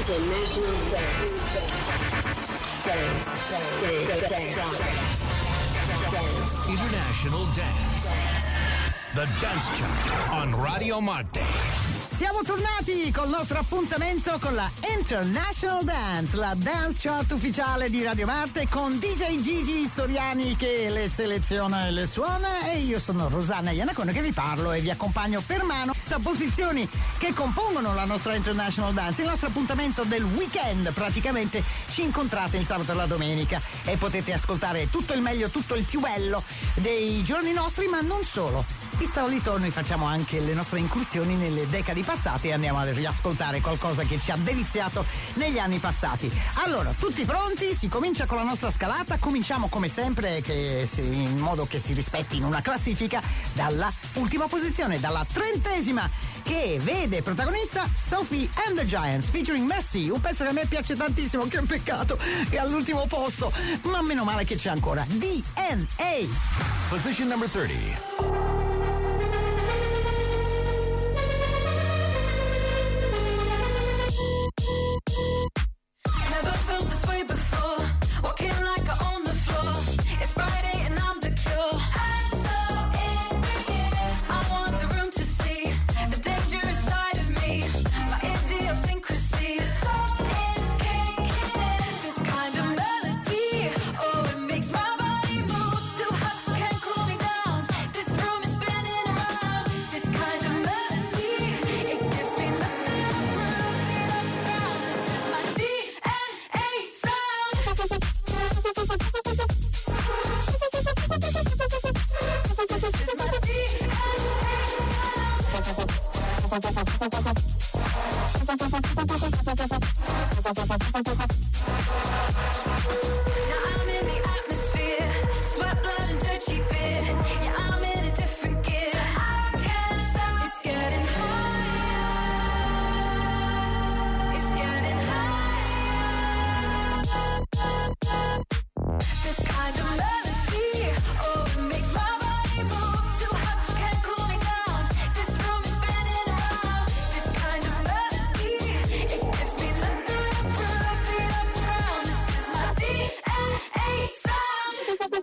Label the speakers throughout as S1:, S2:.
S1: International Dance.
S2: International Dance. The Dance Chart on Radio Marte.
S3: Siamo tornati col nostro appuntamento con la International Dance, la dance chart ufficiale di Radio Marte, con DJ Gigi Soriani che le seleziona e le suona, e io sono Rosanna Iannacone che vi parlo e vi accompagno per mano da posizioni che compongono la nostra International Dance, il nostro appuntamento del weekend. Praticamente ci incontrate il sabato e la domenica e potete ascoltare tutto il meglio, tutto il più bello dei giorni nostri, ma non solo. Di solito noi facciamo anche le nostre incursioni nelle decadi passate e andiamo a riascoltare qualcosa che ci ha deliziato negli anni passati. Allora, tutti pronti? Si comincia con la nostra scalata. Cominciamo come sempre, in modo che si rispetti in una classifica, dalla ultima posizione, dalla 30ª, che vede protagonista Sophie and the Giants featuring Messi, un pezzo che a me piace tantissimo, che è un peccato è all'ultimo posto, ma meno male che c'è ancora. DNA.
S2: Position number 30.
S4: Never felt this way before. Walking like I own the floor. It's Friday and I'm the cure. I'm so in. I want the room to see the dangerous side of me. My idiosyncrasies. So is kicking in. This kind of melody, oh, it makes my body move. Too hot, you can't cool me down. This room is spinning around. This kind of melody, it gives me nothing to prove. Beat up the ground. This is my DNA sound. This is my Now I'm in the atmosphere, sweat, blood, and dirty beer. Yeah, I'm in a different gear. I can't stop. It's getting higher. It's getting higher. This kind of melody, oh, it makes my body move. Too hot, you can't cool me down. This room is spinning around. This kind of melody, it gives me nothing to prove. Beat up the ground. This is my DNA sound. This is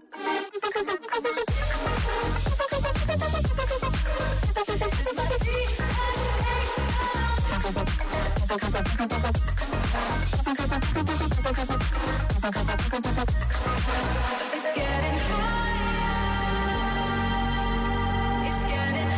S4: my It's getting higher. It's getting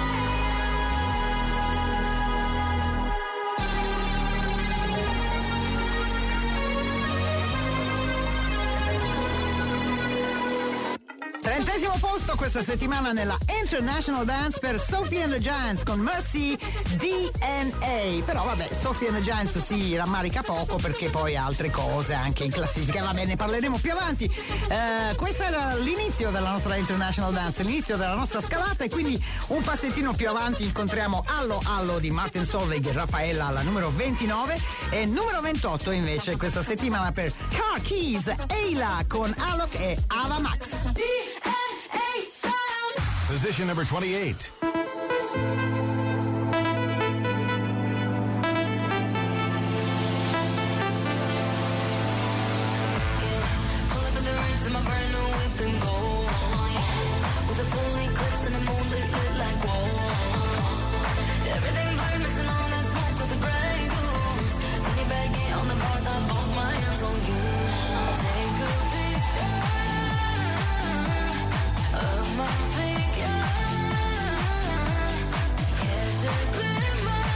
S3: Trentesimo posto questa settimana nella International Dance per Sophie and the Giants con Mercy, DNA. Però vabbè, Sophie and the Giants si rammarica poco perché poi ha altre cose anche in classifica. Va bene, ne parleremo più avanti. Questo era l'inizio della nostra International Dance, l'inizio della nostra scalata, e quindi un passettino più avanti incontriamo Allo Allo di Martin Solveig e Raffaella alla numero 29, e numero 28 invece questa settimana per Car Keys, Eila con Alok e Ava Max.
S4: DNA sound.
S2: Position number 28.
S4: Pull up in the rinse in my brand new whip and go. With a full eclipse and the moon lit like whoa. Everything burned, mixing all that smoke with the Grey Goose. Fanny bagging on the bar top, both my hands on you. Take a picture of my figure. Catch a glimmer.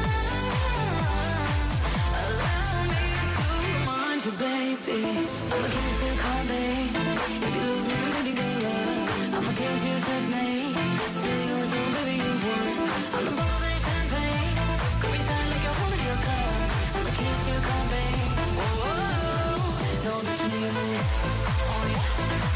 S4: Allow me to remind you, baby. I'm a king to call, babe. If you lose me, then baby, good luck. I'm a king to take me. Say yours, oh baby, you've won. I'm the bubbles in champagne. Grip me tight like you're holding your cup. I'm a king to call, babe. Whoa, whoa, whoa. Know that you need me. Oh yeah.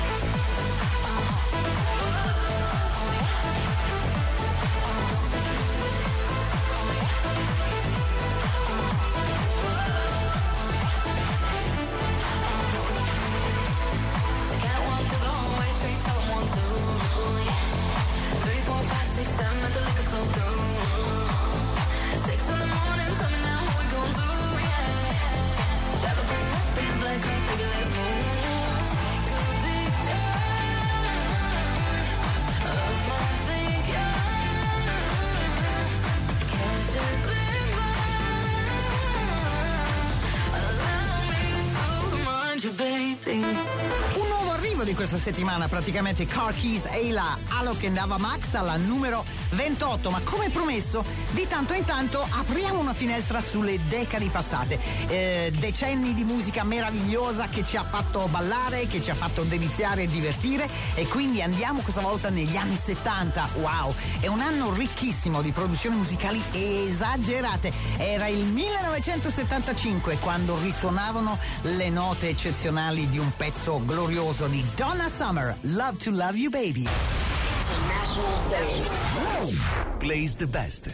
S4: Catwalk to the hallway, straight tell 'em 1, 2. 3, 4, 5, 6, 7, let the liquor flow through.
S3: arrivo di questa settimana, praticamente Car Keys e la Alok and Ava Max alla numero 28, ma come promesso di tanto in tanto apriamo una finestra sulle decadi passate, decenni di musica meravigliosa che ci ha fatto ballare, che ci ha fatto deliziare e divertire, e quindi andiamo questa volta negli anni 70. Wow, è un anno ricchissimo di produzioni musicali esagerate. Era il 1975 quando risuonavano le note eccezionali di un pezzo glorioso di Donna Summer, Love to Love You Baby.
S1: International Dance.
S2: Plays the best.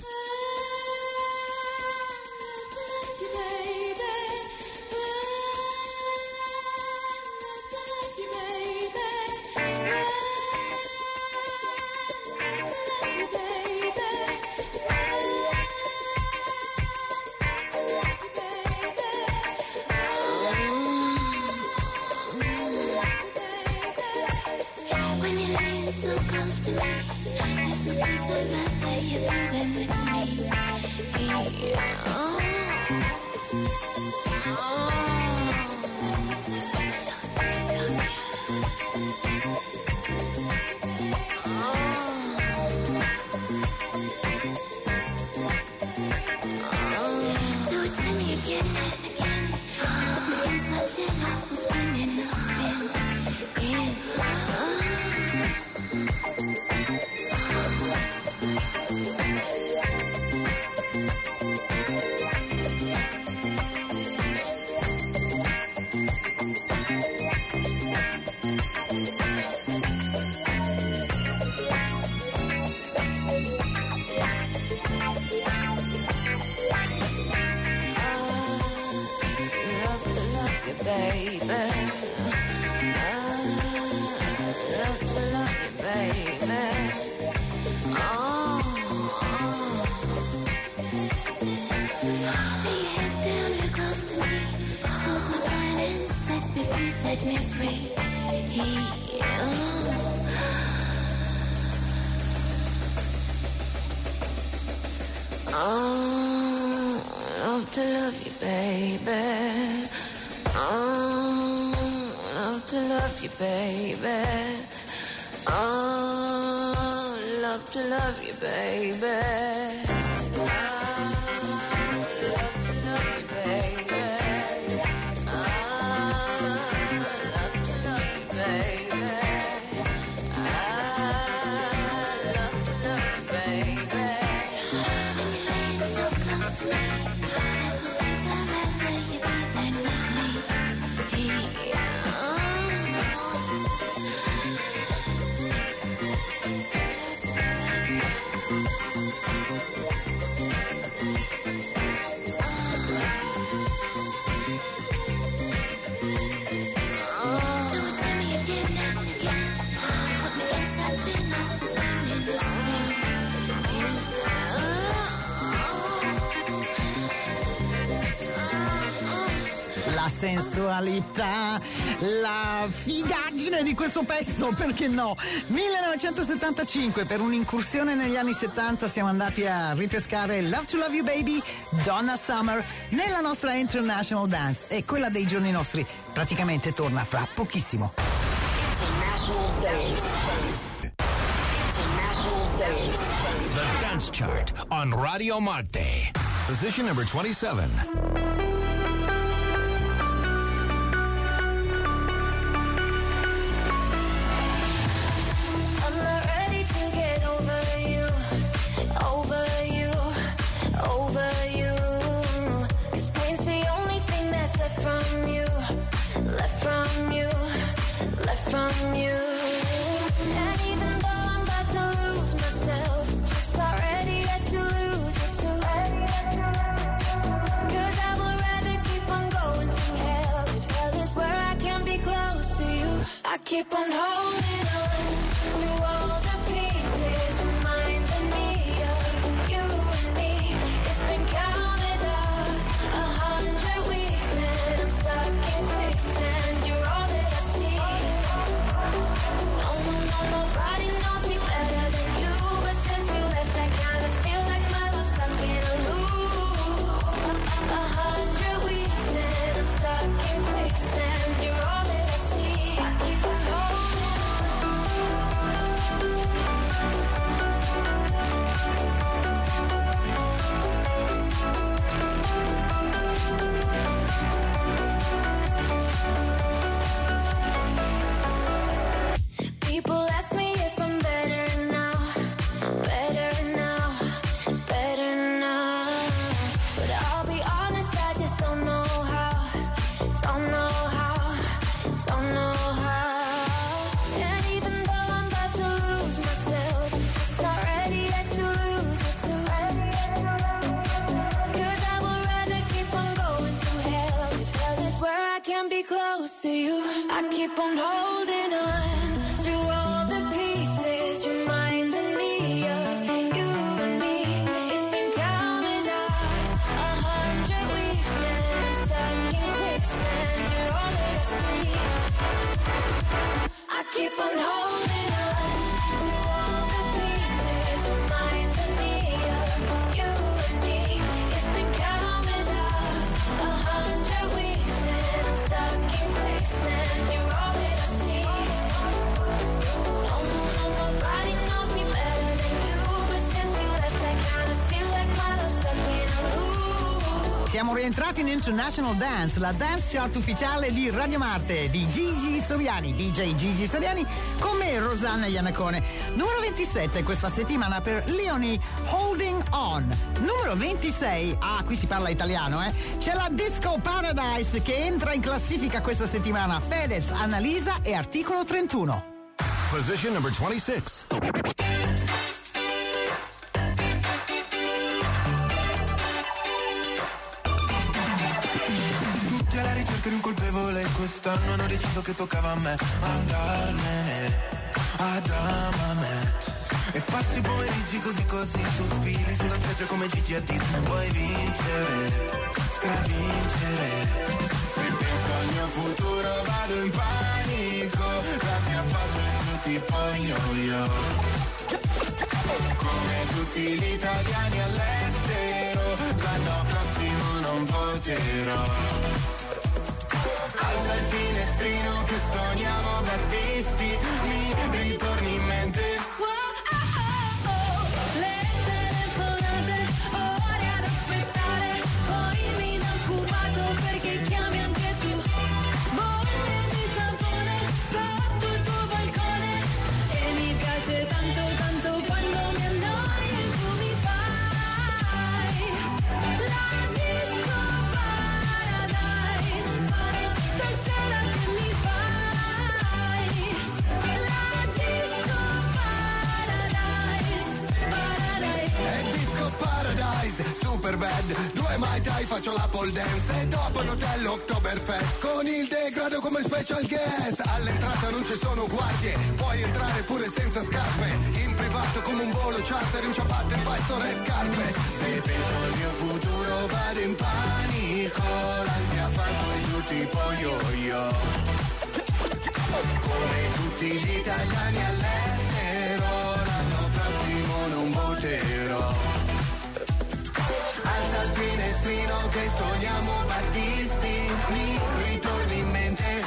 S4: So close to me, there's no place I'd rather you be than with me. Oh. Do it to me again and again. Put me in such an awful spin and no spin. Baby, love to love you, baby. Lay your head down real close to me. Soul's my violin, set me free, set me free. Love to love you, baby. Love to love you, baby. Love to love you, baby.
S3: Sensualità, la figaggine di questo pezzo, perché no? 1975, per un'incursione negli anni 70 siamo andati a ripescare Love to Love You Baby, Donna Summer, nella nostra International Dance, e quella dei giorni nostri praticamente torna fra pochissimo.
S1: International Dance. International Dance.
S2: The Dance Chart on Radio Marte. Position number 27.
S4: From you, and even though I'm about to lose myself, just not ready yet to lose it too. 'Cause I would rather keep on going through hell if hell is where I can be close to you. I keep on holding on to all the pieces, reminding me of you and me. It's been countless hours, 100 weeks, and I'm stuck in quicksand. You're all that I see. Nobody knows me better than you, but since you left I kinda feel like I was stuck in a loop. 100 weeks and I'm stuck in quicksand. You're all that I see. I keep on holding can't be close to you. I keep on holding on to all the pieces, reminding me of you and me. It's been countless hours, 100 weeks, and I'm stuck in quicksand. You're all that I see. I keep on holding on to all the pieces, reminding me of you and me. It's been countless hours, 100 weeks, and I'm stuck in quicksand. You're all that I see. Nobody knows me better than you, but since you left, I kind of feel like my love's stuck in a loop.
S3: Siamo rientrati in International Dance, la dance chart ufficiale di Radio Marte di Gigi Soriani, DJ Gigi Soriani, con me Rosanna Iannacone. Numero 27 questa settimana per Leonie, Holding On. Numero 26, qui si parla italiano, c'è la Disco Paradise che entra in classifica questa settimana. Fedez, Annalisa e Articolo 31.
S2: Position number 26.
S5: Alla ricerca di un colpevole, quest'anno hanno deciso che toccava a me andarmene ad Amamet. E passi i pomeriggi così, tu sfili su una specie come Gigi a Disney. Puoi vincere, stravincere. Se penso al mio futuro vado in panico. La mia fase è giù tipo yo-yo. Come tutti gli italiani all'estero, l'anno prossimo non voterò. Alza il finestrino che stoniamo Battisti, mi ritorni in mente.
S4: Le telefonate, ore ad aspettare, poi mi dà occupato perché chiami anche tu. Bolle di sapone sotto il tuo balcone, e mi piace tanto tanto quando mi annoi e tu mi fai la disco paradise. Stasera che mi fai la disco paradise, paradise.
S5: È Disco Paradise, super bad, 2 Mai Tai, faccio la pole dance. E dopo un hotel Oktoberfest, con il degrado come special guest. All'entrata non ci sono guardie, puoi entrare pure senza scarpe. In privato come un volo charter, in ciabatte fai sto red carpet. Se penso al mio futuro vado in panico. L'ansia fa giù tipo yo-yo. Come tutti gli italiani all'estero, l'anno prossimo non voterò. Alza il finestrino che togliamo Battisti, mi ritorni in mente.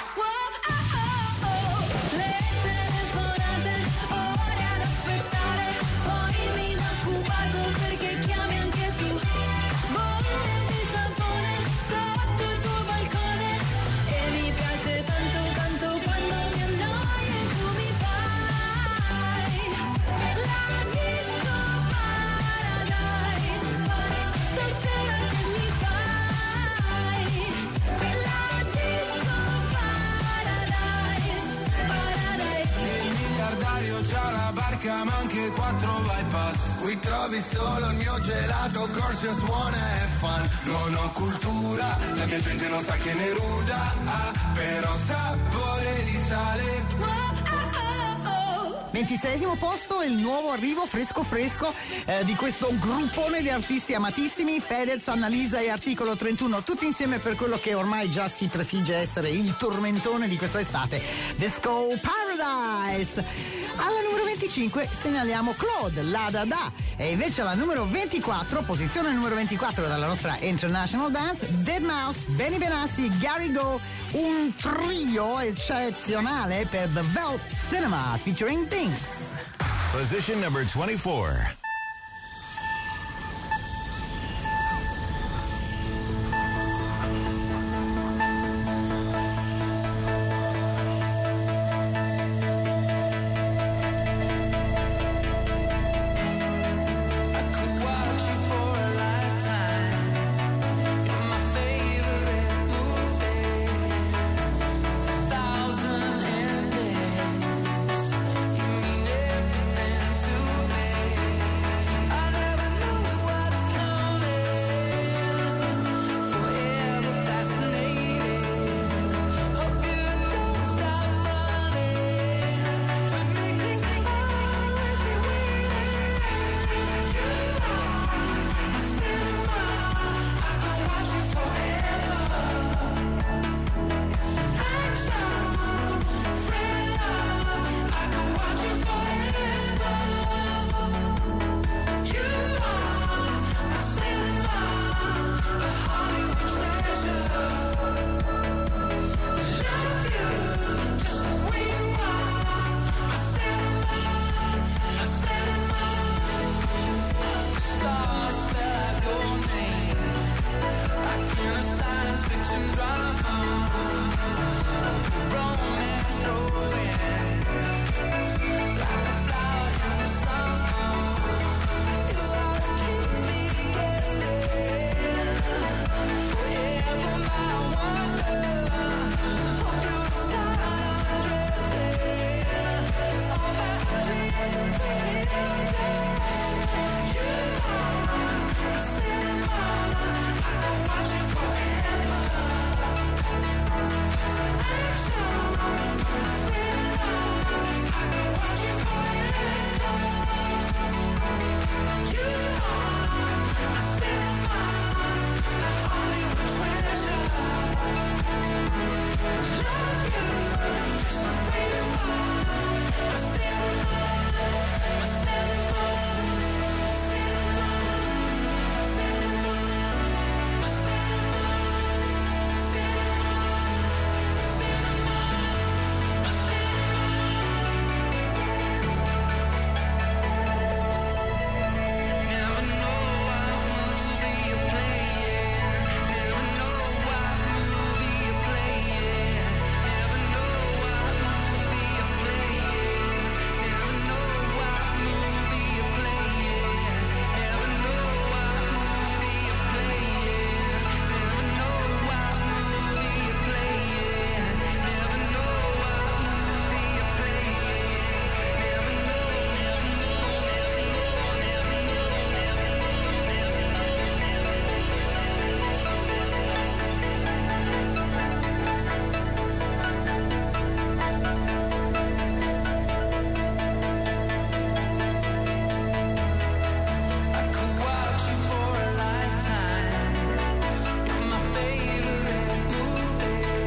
S4: Le telefonate, ore ad aspettare, poi mi dà occupato perché chiami anche tu. Bolle di sapone sotto il tuo balcone, e mi piace tanto tanto quando mi annoi e tu mi fai la disco paradise. Stasera che mi fai la disco paradise, paradise.
S5: Il miliardario c'ha la barca ma anche 4 bypass. Qui trovi solo il mio gelato, Gorgeous wanna have fun. Non ho cultura, la mia gente non sa che ne ruda, però sapore di sale.
S3: 26esimo posto, il nuovo arrivo fresco di questo gruppone di artisti amatissimi, Fedez, Annalisa e Articolo 31, tutti insieme per quello che ormai già si prefigge essere il tormentone di questa estate, Disco Paradise. Alla numero 25 segnaliamo Claude, La Da Da, e invece alla numero 24, posizione numero 24 dalla nostra International Dance, Deadmau5, Benny Benassi, Gary Go, un trio eccezionale per The Velvet Cinema featuring Things.
S2: Position number 24.
S5: Thousand endings, you mean everything to me.
S6: romance growing like a flower in the summer. You always keep me guessing, forever my wonder. Hope you start undressing all my dreams and pretending. You are a cinema, I could watch it forever. Action, thriller, I could watch it forever. You are a cinema, a Hollywood treasure. Love you just the way you are. A cinema, a cinema, cinema, cinema, a cinema, never know what movie you're playing. Never know what movie you're playing. Never know what movie you're playing. Never know what movie you're playing. Never know what movie you're playing. Never know what movie you're playing. Never know what movie you're I could watch you for a lifetime. You're my favorite movie.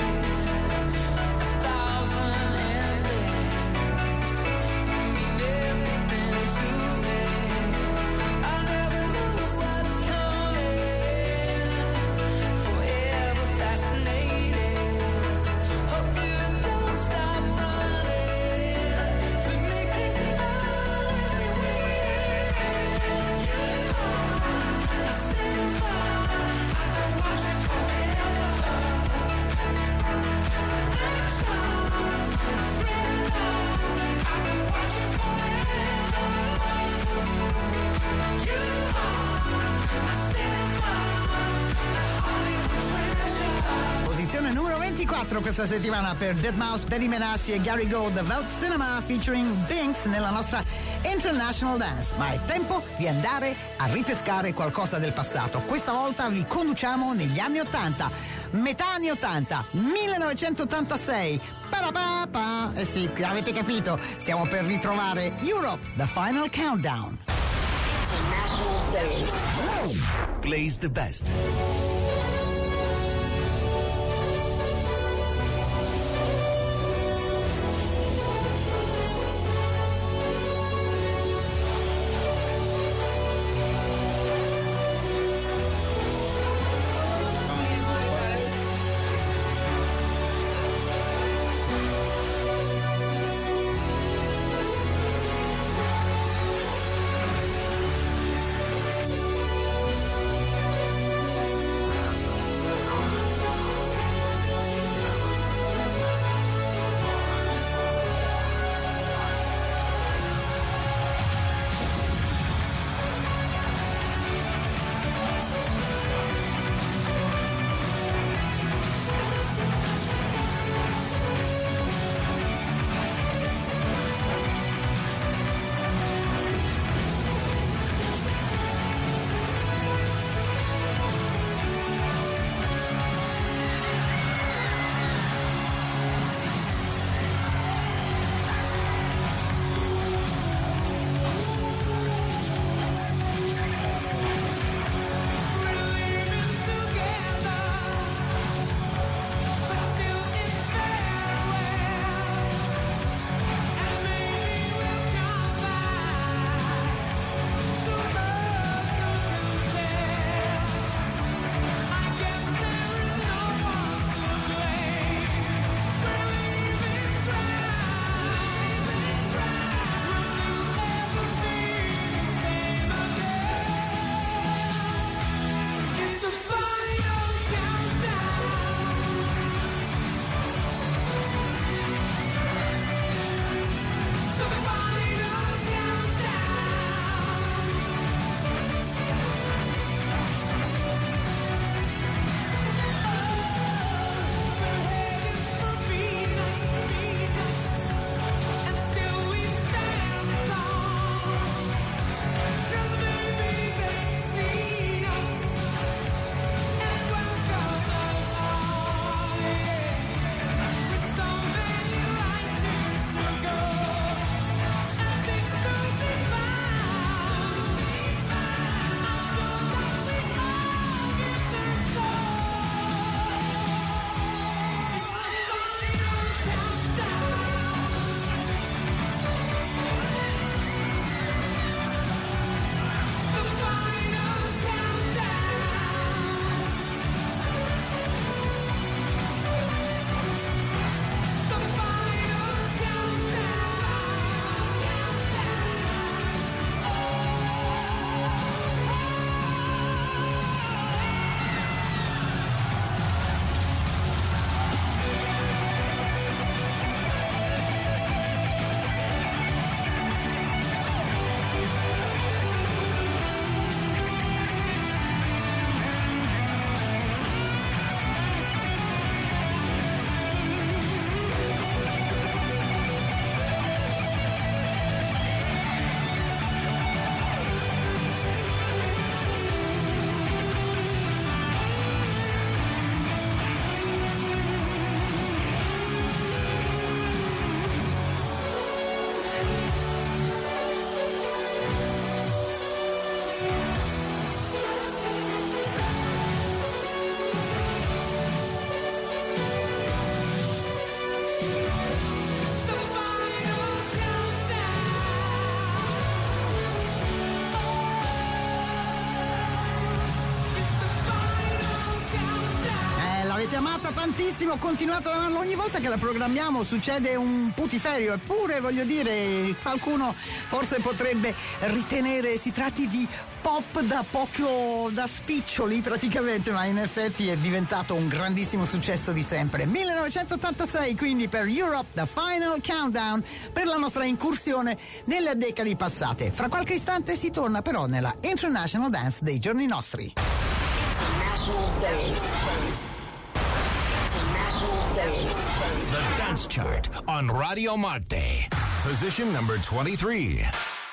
S6: 1,000 endings mean everything to me. I never know what's coming. Forever fascinated. Hope you don't stop running to make this always be waiting. You are a cinema, I could watch it forever. Action, thriller, I could watch it forever. You are a cinema, a Hollywood treasure.
S3: Posizione numero 24 questa settimana per Deadmau5, Benny Benassi e Gary Gold, The Welt Cinema featuring Binks nella nostra International Dance. Ma è tempo di andare a ripescare qualcosa del passato. Questa volta vi conduciamo negli anni 80, metà anni 80, 1986. Parapapa! Eh sì, avete capito, stiamo per ritrovare Europe, The Final Countdown.
S1: International Dance.
S2: Plays the best.
S3: l'avete amata tantissimo, continuate ad amarla. Ogni volta che la programmiamo succede un putiferio, eppure voglio dire, qualcuno forse potrebbe ritenere si tratti di pop da spiccioli praticamente, ma in effetti è diventato un grandissimo successo di sempre. 1986 quindi per Europe, The Final Countdown, per la nostra incursione nelle decadi passate. Fra qualche istante si torna però nella International Dance dei giorni nostri.
S1: International Dance. International Dance.
S2: The Dance Chart on Radio Marte. Position number 23.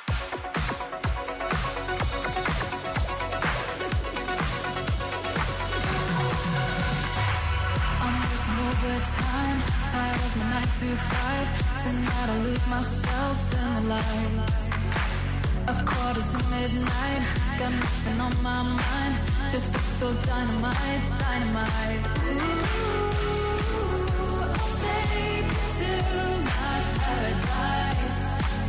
S4: Overtime, tired of my 9 to 5. Tonight I lose myself in the lights. A quarter to midnight, got nothing on my mind. Just so dynamite, dynamite. Ooh, I'll take you to my paradise.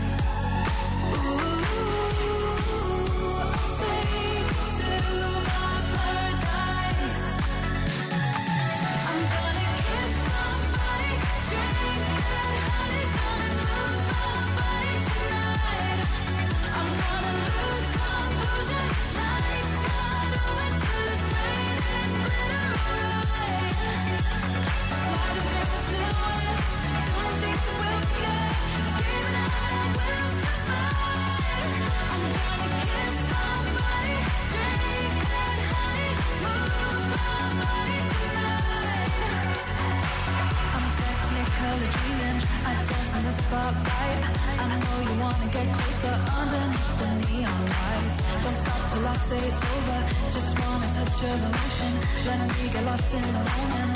S4: Ooh, I'll take you to my paradise. I'm gonna kiss somebody, drink that honey, gonna move my body tonight. I'm gonna lose composure, nights not over till it's raining glitter, alright. Sliding through the silhouettes, doing things that we'll forget, screaming out I will survive. I'm gonna kiss somebody, drink that honey, move my body tonight. I'm technically dreaming, I dance in the spotlight. I know you wanna get closer underneath the neon lights. Don't stop till I say it's over, just wanna touch your emotion. Let me get lost in the moment.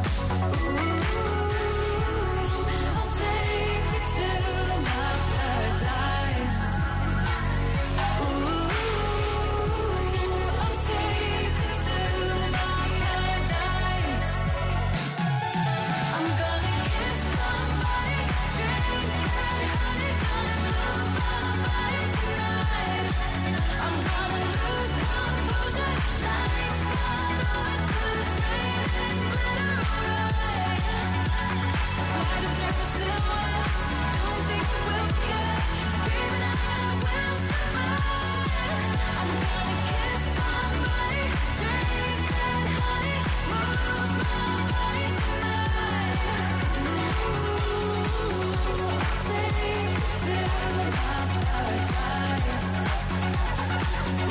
S4: Ooh, I'll take you to my paradise. Ooh, I'll take you to my paradise. I'm gonna kiss somebody, drink that honey, gonna move my body tonight. I'm gonna lose composure, nights not over till it's raining glitter, alright. Sliding through the silhouettes, doing things that we'll forget, screaming out I will survive. I'm gonna kiss somebody, drink that honey, move my body tonight. Ooh, I'll take you to my paradise. Ooh,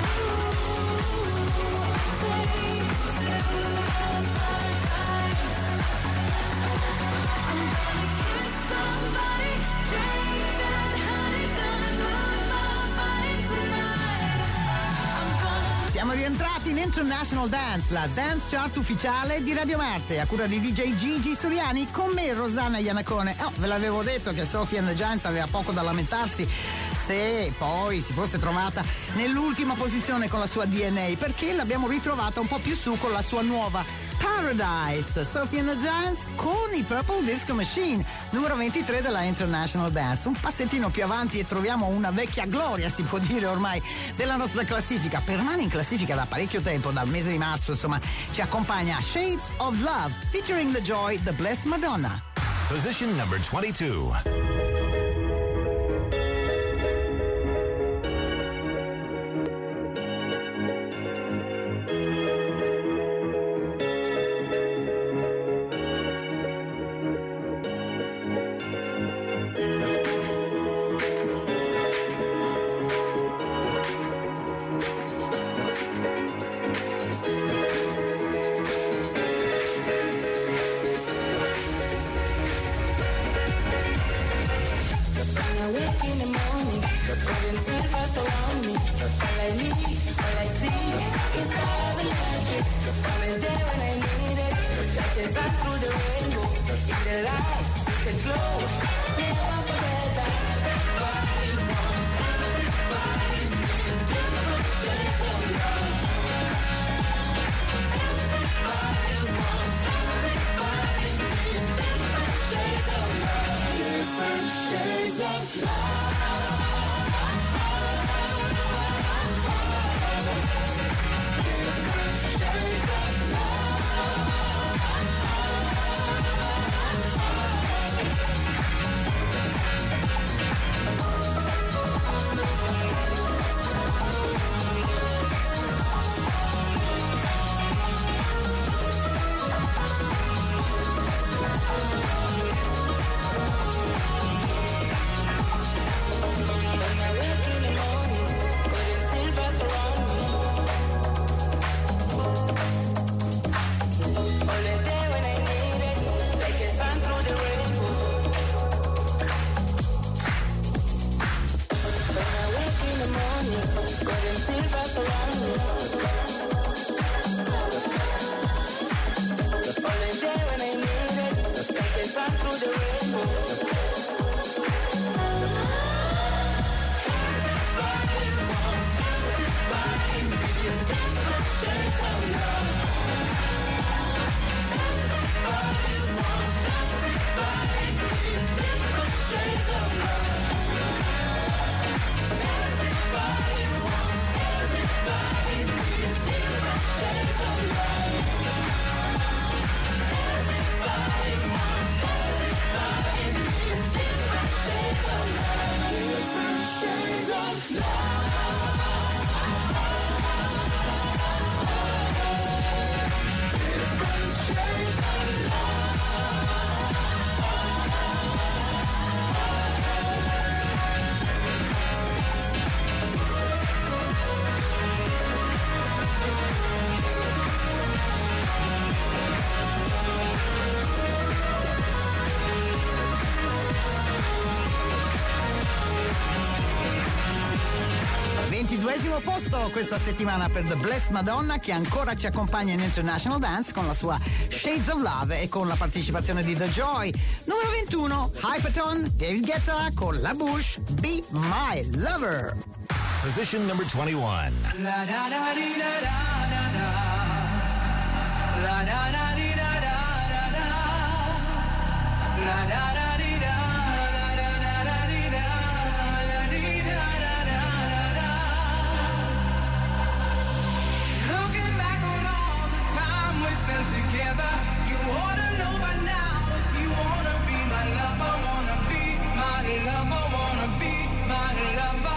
S4: I'll take you to my paradise. I'm gonna kiss somebody, drink that honey, gonna move my body tonight. I'm gonna
S3: Siamo rientrati in International Dance, la dance chart ufficiale di Radio Marte, a cura di DJ Gigi Suriani, con me Rosanna Iannacone. Oh, ve l'avevo detto che Sophie and the Giants aveva poco da lamentarsi se poi si fosse trovata nell'ultima posizione con la sua DNA, perché l'abbiamo ritrovata un po' più su con la sua nuova Paradise. Sophie and the Giants con i Purple Disco Machine, numero 23 della International Dance. Un passettino più avanti e troviamo una vecchia gloria, si può dire ormai, della nostra classifica. Permane in classifica da parecchio tempo, dal mese di marzo, insomma, ci accompagna Shades of Love featuring The Joy, The Blessed Madonna.
S2: Position number 22.
S3: Posto questa settimana per The Blessed Madonna, che ancora ci accompagna in International Dance con la sua Shades of Love e con la partecipazione di The Joy. Numero 21, Hypaton, David Guetta con La Bouche, Be My Lover.
S2: Position number 21.
S6: La da da di da da da da. La da da di da da da da. La da da di da da da da di da da di da da da da. Looking back on all the time we spent together, you ought to know by now if you wanna be my lover, wanna be my lover, wanna be my lover.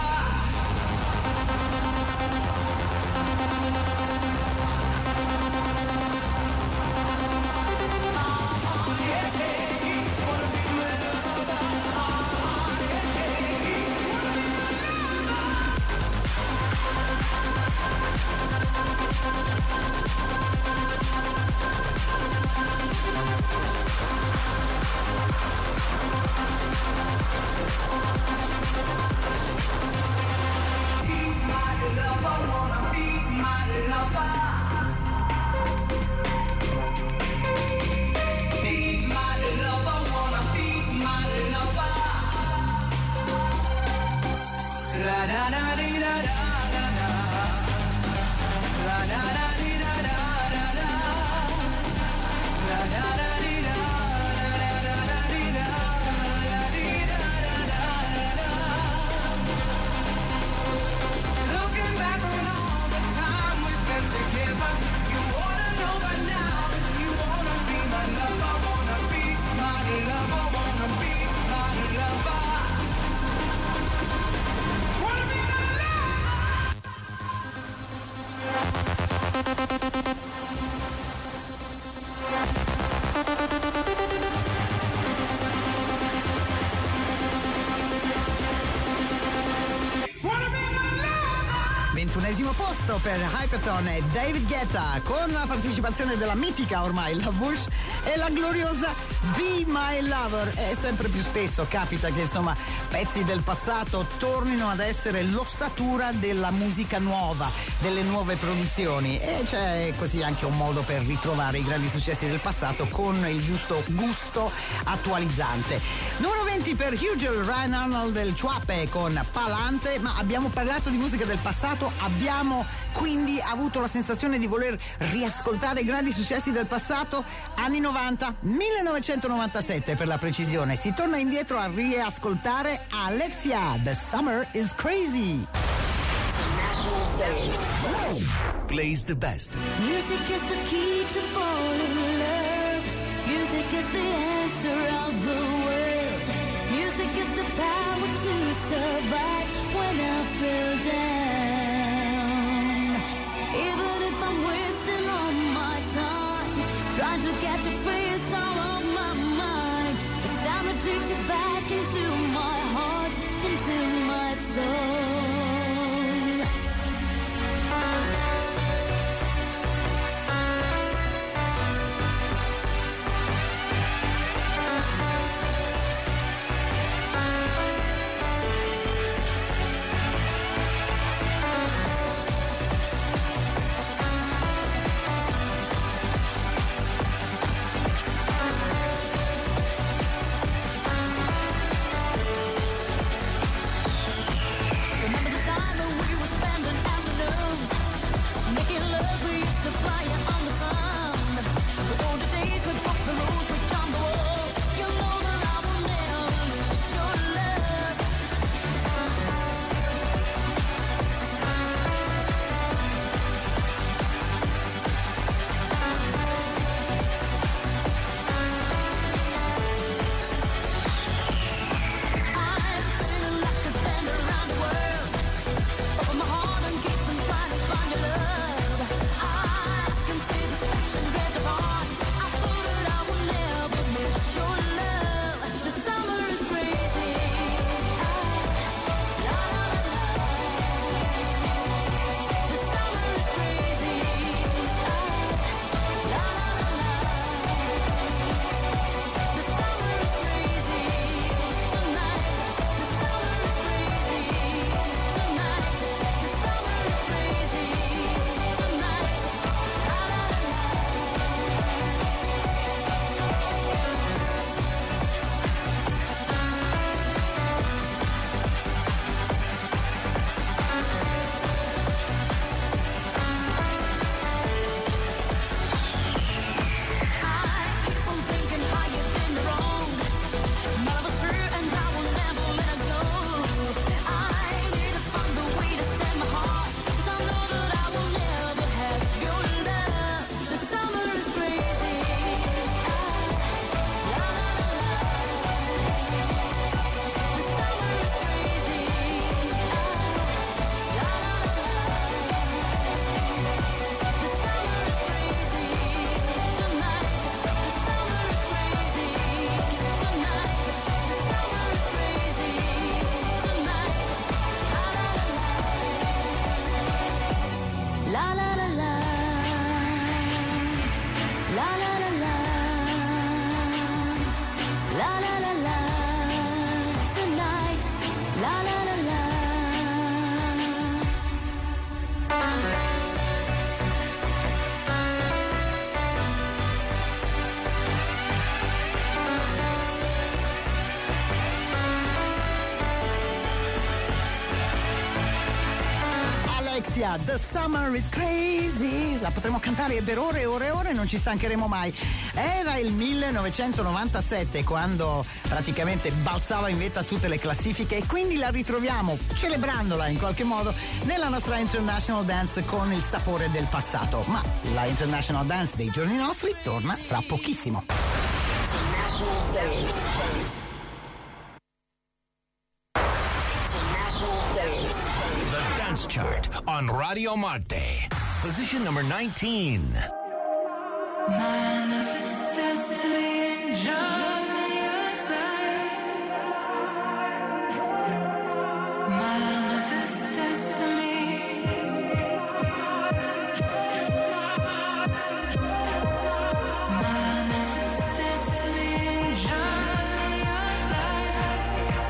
S3: Posto per Hypaton e David Guetta con la partecipazione della mitica ormai La Bouche e la gloriosa Be My Lover. E sempre più spesso capita che insomma pezzi del passato tornino ad essere l'ossatura della musica nuova, delle nuove produzioni, e c'è così anche un modo per ritrovare i grandi successi del passato con il giusto gusto attualizzante. Numero 20 per Hugel, Ryan Arnold del Chuape con Palante. Ma abbiamo parlato di musica del passato, abbiamo quindi avuto la sensazione di voler riascoltare i grandi successi del passato. Anni 90, 1997 per la precisione, si torna indietro a riascoltare Alexia, The Summer is Crazy.
S1: International Dance.
S2: Plays the best.
S4: Music is the key to fall in love. Music is the answer of the world. Music is the power to survive when I feel down. Even if I'm wasting all my time trying to catch a face out of my mind, the sound that takes you back into my heart, into my soul. La la la la. La la la la. Tonight. La la la la.
S3: Alexia, The Summer is Crazy, la potremo cantare per ore e ore e ore, non ci stancheremo mai. Era il 1997 quando praticamente balzava in vetta a tutte le classifiche e quindi la ritroviamo, celebrandola in qualche modo, nella nostra International Dance con il sapore del passato. Ma la International Dance dei giorni nostri torna fra pochissimo.
S1: International Dance. International Dance.
S2: The Dance Chart on Radio Marte. Position number 19.
S4: Mama says to me, enjoy your life. Mama says to me, Mama says to me, enjoy your life.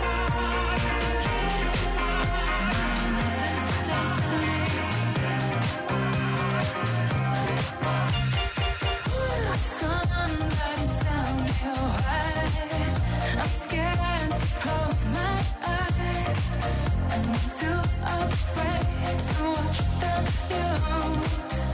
S4: Mama says to me. Somebody tell me why I'm scared to close my eyes. I'm too afraid to watch the news.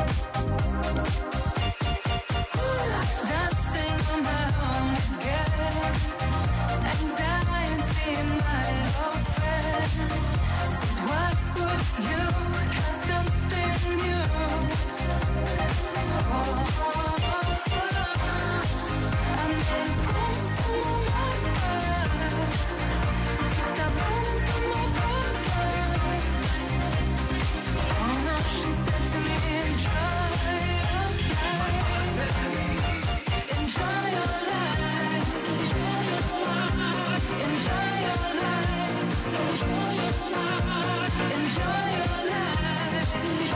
S4: Dancing on my own again. Anxiety, my old friend. Says, why would you try something new? I made a promise to my mother to stop running from my problem. Oh no, she said to me, enjoy your life. Enjoy your life. Enjoy your life. Enjoy your life.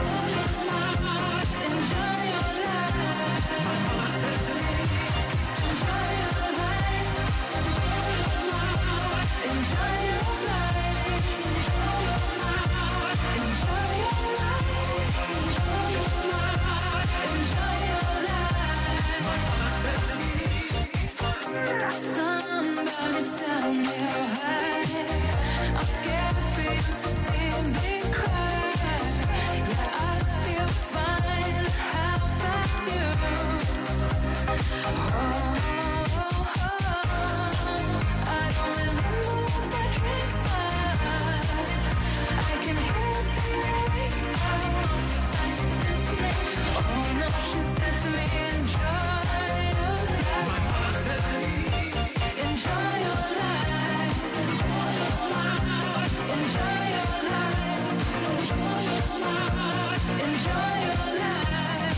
S4: Enjoy your Somebody tell me why I'm scared for you to see me cry. Yeah, I feel fine. How about you? I don't remember what my dreams are. I can hear it saying wake up. Oh no, she said to me, enjoy your life. Enjoy your life. Enjoy your life. Enjoy your life.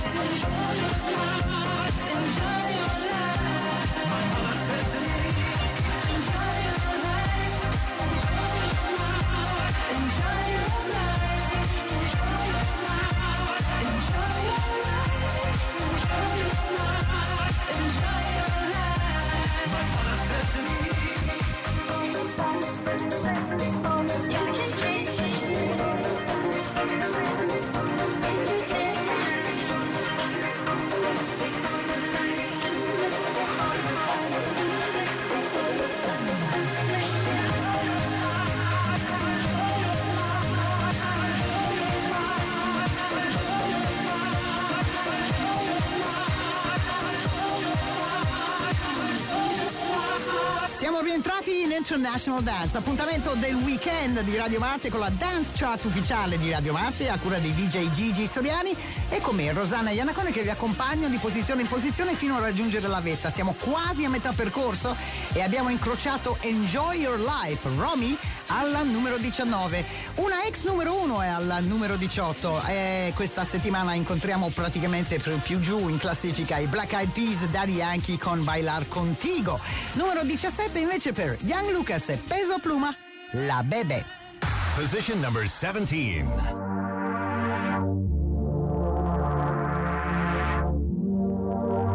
S4: Enjoy your life. Mama said to me, enjoy your life. Enjoy your life. Enjoy your life. Enjoy your life. Mama said to me.
S3: Siamo rientrati in International Dance, appuntamento del weekend di Radio Marte con la Dance Chart ufficiale di Radio Marte a cura di DJ Gigi Soriani e con me Rosanna Iannacone che vi accompagno di posizione in posizione fino a raggiungere la vetta. Siamo quasi a metà percorso e abbiamo incrociato Enjoy Your Life, Romy alla numero 19. Una ex numero 1 è alla numero 18 e questa settimana incontriamo praticamente più giù in classifica i Black Eyed Peas, Daddy Yankee con Bailar Contigo. Numero 17 invece per Young Lucas e Peso Pluma, La Bebe.
S2: Position number 17.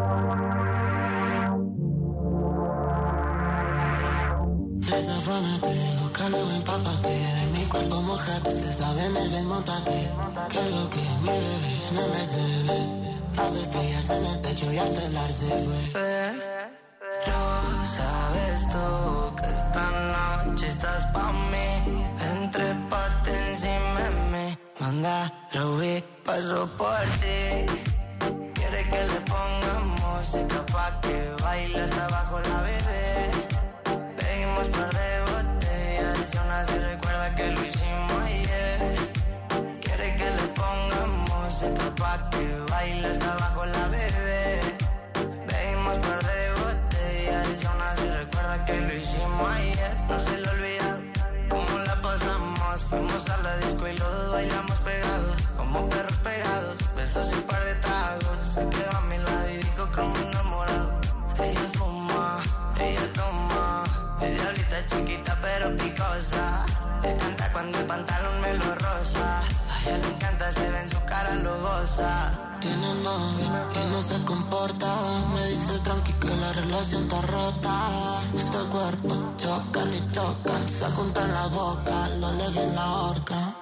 S7: el Benz, monta aquí. Que lo que mi bebé en el Mercedes. Las estrellas en el techo y hasta el ar se fue.
S6: Pero sabes tú que esta noche estás pa' mí. Entrépate encima de mí. Manda, lo vi, paso por ti. Quiere que le pongamos música pa' que baile hasta abajo la bebé. Pedimos par de botellas y aún así recuerda que lo hicimos ayer. Quiere que le pongamos música pa' que baile hasta abajo la bebé. Pedimos par de botellas y aún así recuerda que lo hicimos ayer. No se le olvida cómo la pasamos. Fuimos a la disco y los dos bailamos pegados, como perros pegados, besos y un par de tragos. Se quedó a mi lado y dijo como enamorado. Ella fuma, ella toma, es diablita chiquita pero picosa. Le canta cuando el pantalón me lo roza. A ella le encanta, se ve en su cara, lo goza.
S7: Tiene novio y no se comporta. Me dice tranqui que la relación está rota. Este cuerpo chocan y chocan, se juntan la boca, lo leguen en la horca.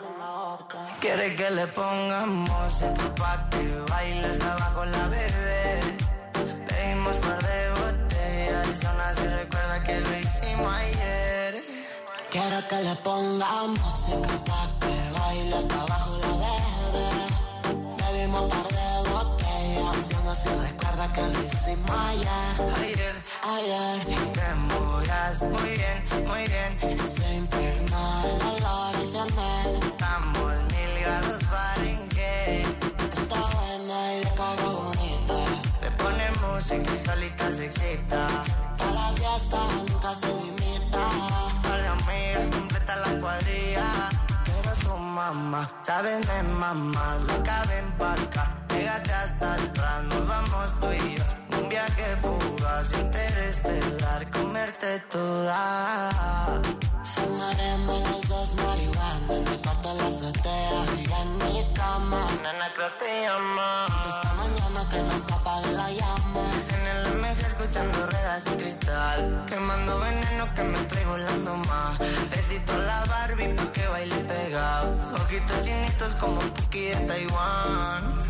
S6: Quiere que le pongamos música pa' que baile hasta abajo la bebé. Pedimos par de botellas y aún así recuerda que lo hicimos ayer.
S7: Quiero que le pongamos música pa' que baile hasta abajo la bebé. Bebimos par de botellas y aún así recuerda que lo hicimos ayer. Ayer.
S6: Y te muras muy bien, muy bien.
S7: Se impregnó el olor de Chanel.
S6: Estamos 1000 grados Fahrenheit.
S7: Está buena y de cara bonita.
S6: Le pone música y solita se excita.
S7: Pa' la fiesta nunca se limita.
S6: Par de amigas completa la cuadrilla. Pero su mamá, saben de mamá, no caben pa' acá. Pégate hasta atrás, nos vamos tú y yo. Un viaje fugaz, interestelar, comerte toda.
S7: Fumaremos los dos marihuana en el cuarto de la azotea y en mi cama.
S6: Nena, creo te llama.
S7: Esta mañana que no se apague la llama.
S6: En el MG escuchando ruedas y cristal. Quemando veneno que me trae volando más. Besito a la Barbie pa' que baile pegado. Ojitos chinitos como Puki de Taiwán.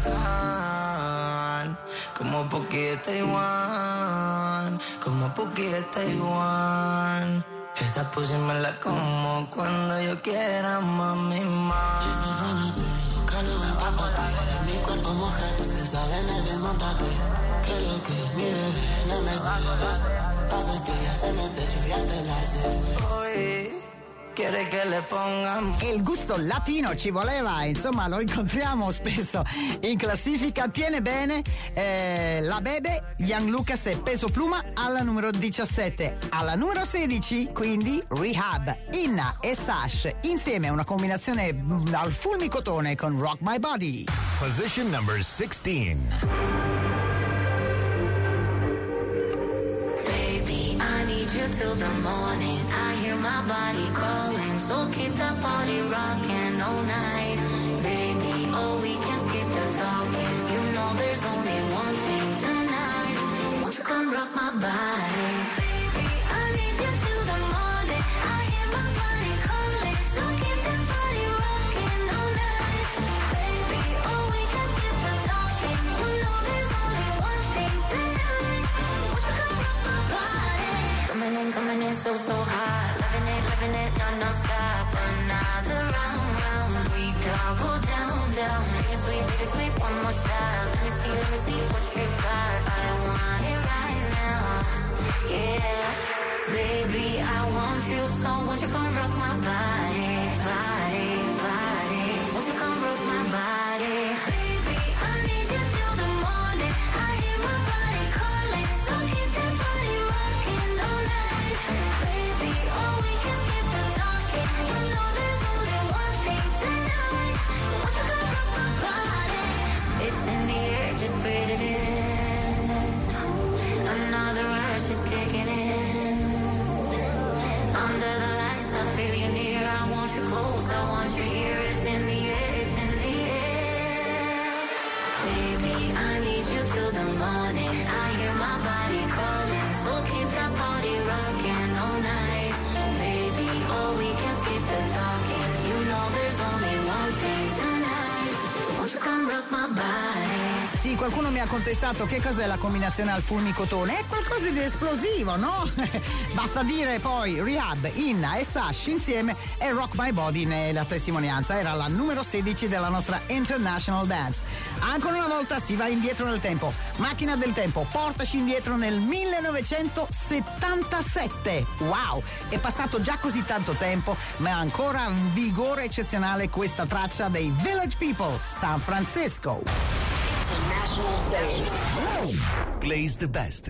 S6: Como Puki de Taiwán. Como Puki de Taiwán. Esa pussy me la como cuando yo quiera, mami, más.
S7: Nunca lo ven pa' foto. En mi cuerpo mujer, ustedes saben el Benz, monta aquí. Que lo que mi bebé en el Mercedes. Las estrellas en el techo y hasta el ar se fue.
S6: Hoy quiere che le pongamos.
S3: E il gusto latino ci voleva, insomma lo incontriamo spesso in classifica. Tiene bene la Bebe, Young Lucas e Peso Pluma alla numero 17. Alla numero 16 quindi Rehab, Inna e Sash insieme a una combinazione al fulmicotone con Rock My Body.
S2: Position number 16.
S4: I need you till the morning. I hear my body calling, so keep the party rocking all night. Baby, oh, we can skip the talking. You know there's only one thing tonight. Won't you come rock my body? Baby, I need you till the morning. I hear my body calling, so keep the party rocking all night. Baby, oh, we can skip the talking. You know there's only one thing tonight. Won't you come rock my body? Coming in so hot. Loving it, non-stop. Another round. We double down. Bitter sweet, one more shot. Let me see what you got. I want it right now. Yeah, baby, I want you so. Won't you come rock my body? Won't you come rock my body? Baby, I need you till the morning. I hear my body calling, so keep that body rocking all night. Baby, oh, we can skip the talking. You know there's only one thing tonight. So won't you come rock my body? It's in the air, just breathe it in. Another rush is kicking in. Under the lights, I feel you near. I want you close, I want you here. It's in the air, it's in the air. Baby, I need you till the morning. I hear my body calling, so keep that party rocking all night. Baby, oh, we can skip the talking. You know there's only one come rock my body.
S3: Sì, qualcuno mi ha contestato che cos'è la combinazione al fulmicotone. È qualcosa di esplosivo, no? Basta dire poi Rehab, Inna e Sash insieme e Rock My Body ne è la testimonianza. Era la numero 16 della nostra International Dance. Ancora una volta si va indietro nel tempo. Macchina del tempo, portaci indietro nel 1977. Wow! È passato già così tanto tempo, ma ha ancora un vigore eccezionale questa traccia dei Village People, San Francisco.
S1: International Dance.
S2: Plays the best.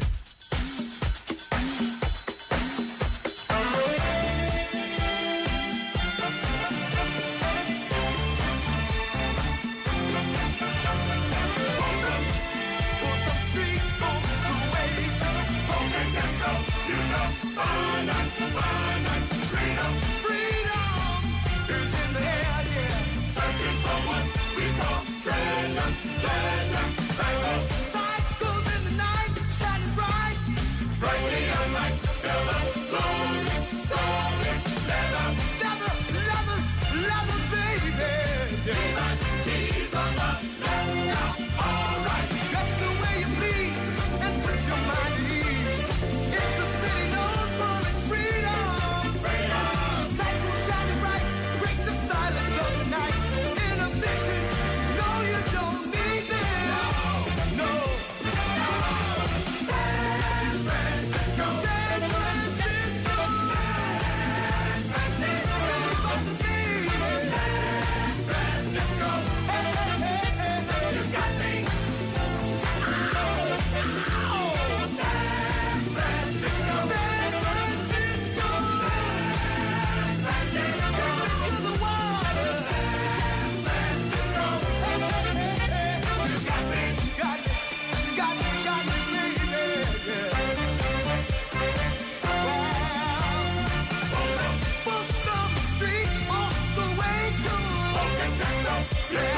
S6: Cycles in the night, shining bright. Brightly on lights, tell the glory story. Leather, baby. Levi's keys on the left now, alright. Dress the way you please and put your mind at ease. It's a city known for its freedom. Cycles shining bright, break the silence of the night. Inhibitions, no, you don't need them. No. San Francisco. San Francisco. San Francisco. Hey, hey, hey, hey. You got me. San Francisco. San Francisco. To the water. San Francisco. Hey, hey, hey, hey. You got me. Got me, baby. Well, Folsom Street on the way to Okandasso. Yeah.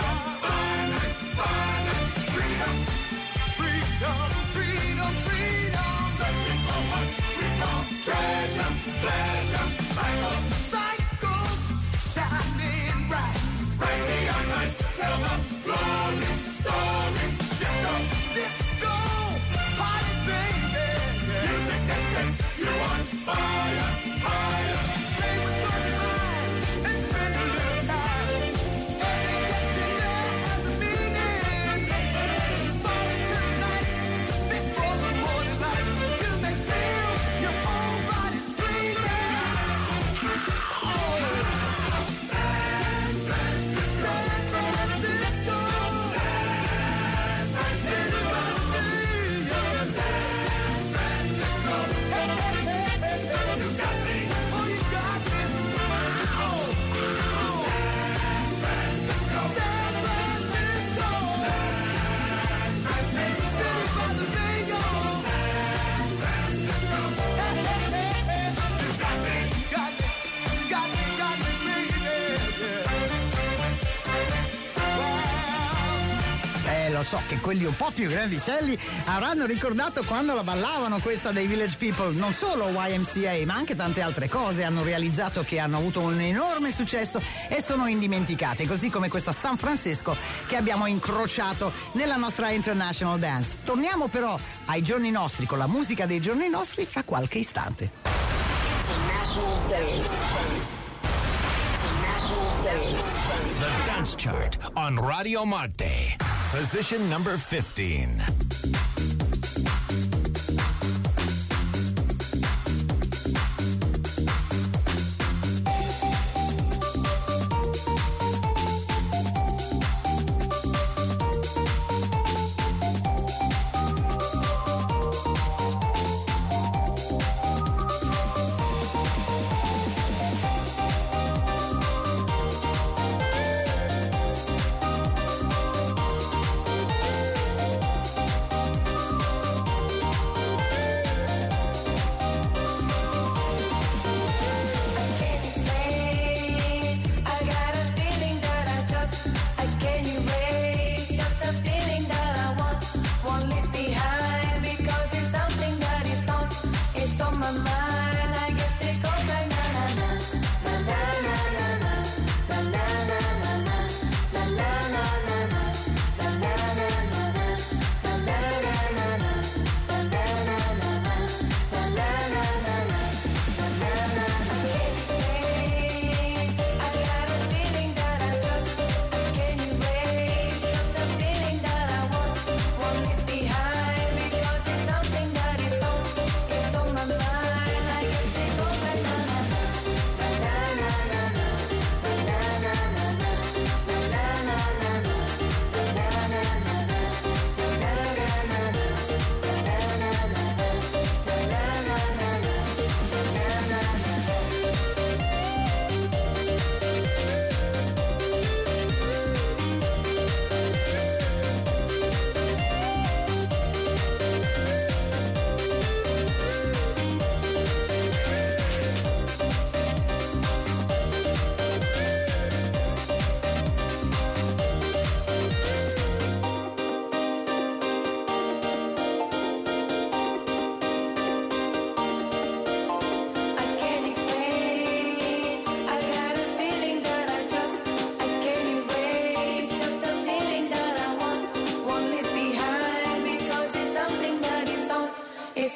S6: Freedom. Searching for what we call treasure. Cycles shining bright. Brightly on lights tell the glory story. Disco, party baby. Music that sets you on fire. Say what's on your mind and spend a little time. Every yesterday has a meaning. Falling tonight before the morning light. You may feel your whole body screaming. San Francisco.
S3: Lo so che quelli un po' più grandicelli avranno ricordato quando la ballavano questa dei Village People. Non solo YMCA, ma anche tante altre cose hanno realizzato che hanno avuto un enorme successo e sono indimenticate, così come questa San Francisco che abbiamo incrociato nella nostra International Dance. Torniamo però ai giorni nostri con la musica dei giorni nostri fra qualche istante.
S1: International Dance. International Dance.
S2: The Dance Chart on Radio Marte. Position number 15.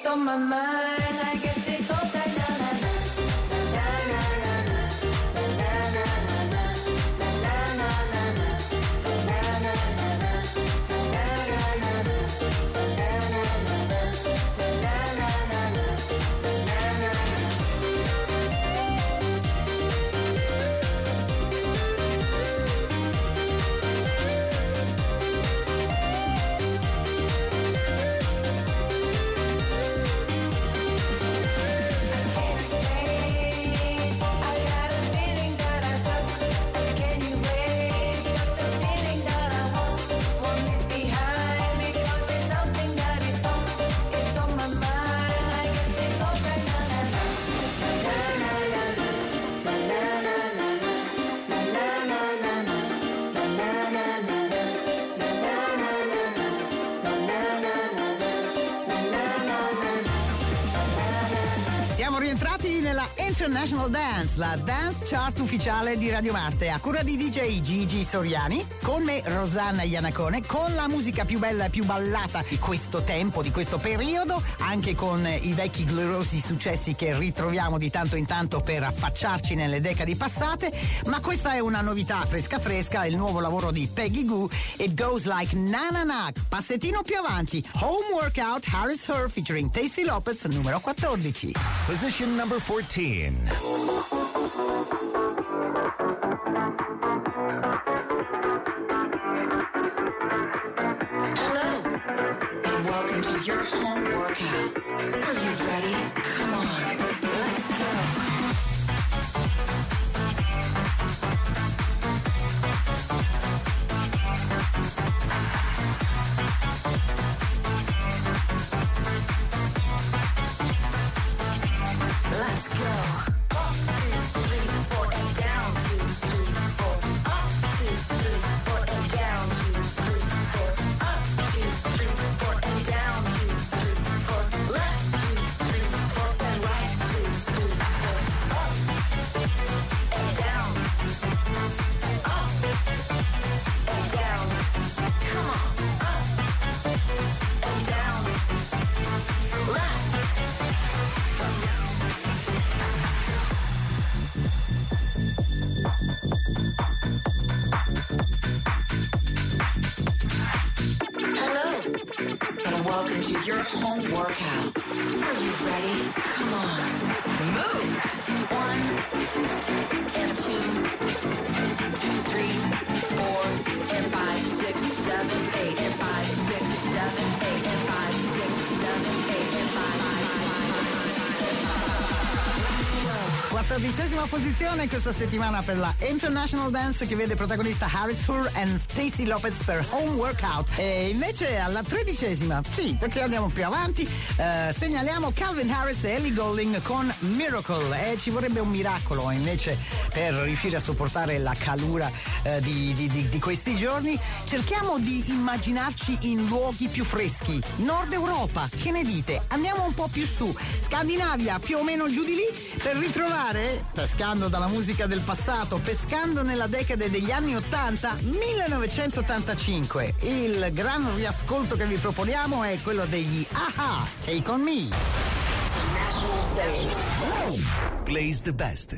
S4: on my mind. I guess it goes like na na na na na na na na na na na na na
S3: International Dance, la dance chart ufficiale di Radio Marte, a cura di DJ Gigi Soriani, con me Rosanna Iannacone, con la musica più bella e più ballata di questo tempo, di questo periodo, anche con i vecchi gloriosi successi che ritroviamo di tanto in tanto per affacciarci nelle decadi passate, ma questa è una novità fresca fresca, il nuovo lavoro di Peggy Gou, It Goes Like Na Na Na. Passettino più avanti, Home Workout, Harris Her featuring Tasty Lopez, numero 14.
S2: Position number 14.
S7: Hello, and welcome to your home workout. Are you ready? Come on, let's go. Your home workout. Are you ready? Come on. Move. 1 and 2, 3, 4 and 5, 6, 7, 8 and 5, 6, 7, 8 and 5, 6, 7, 8 and 5.
S3: 14ª posizione questa settimana per la International Dance, che vede protagonista Harris Hur e Tasty Lopez per Home Workout. E invece alla 13ª, sì, perché andiamo più avanti, segnaliamo Calvin Harris e Ellie Goulding con Miracle, e ci vorrebbe un miracolo invece per riuscire a sopportare la calura di questi giorni. Cerchiamo di immaginarci in luoghi più freschi. Nord Europa, che ne dite? Andiamo un po' più su, Scandinavia, più o meno giù di lì, per ritrovare, pescando dalla musica del passato, pescando nella decade degli anni 80, 1985. Il gran riascolto che vi proponiamo è quello degli Aha, Take On Me.
S1: International Dance.
S2: Plays the best.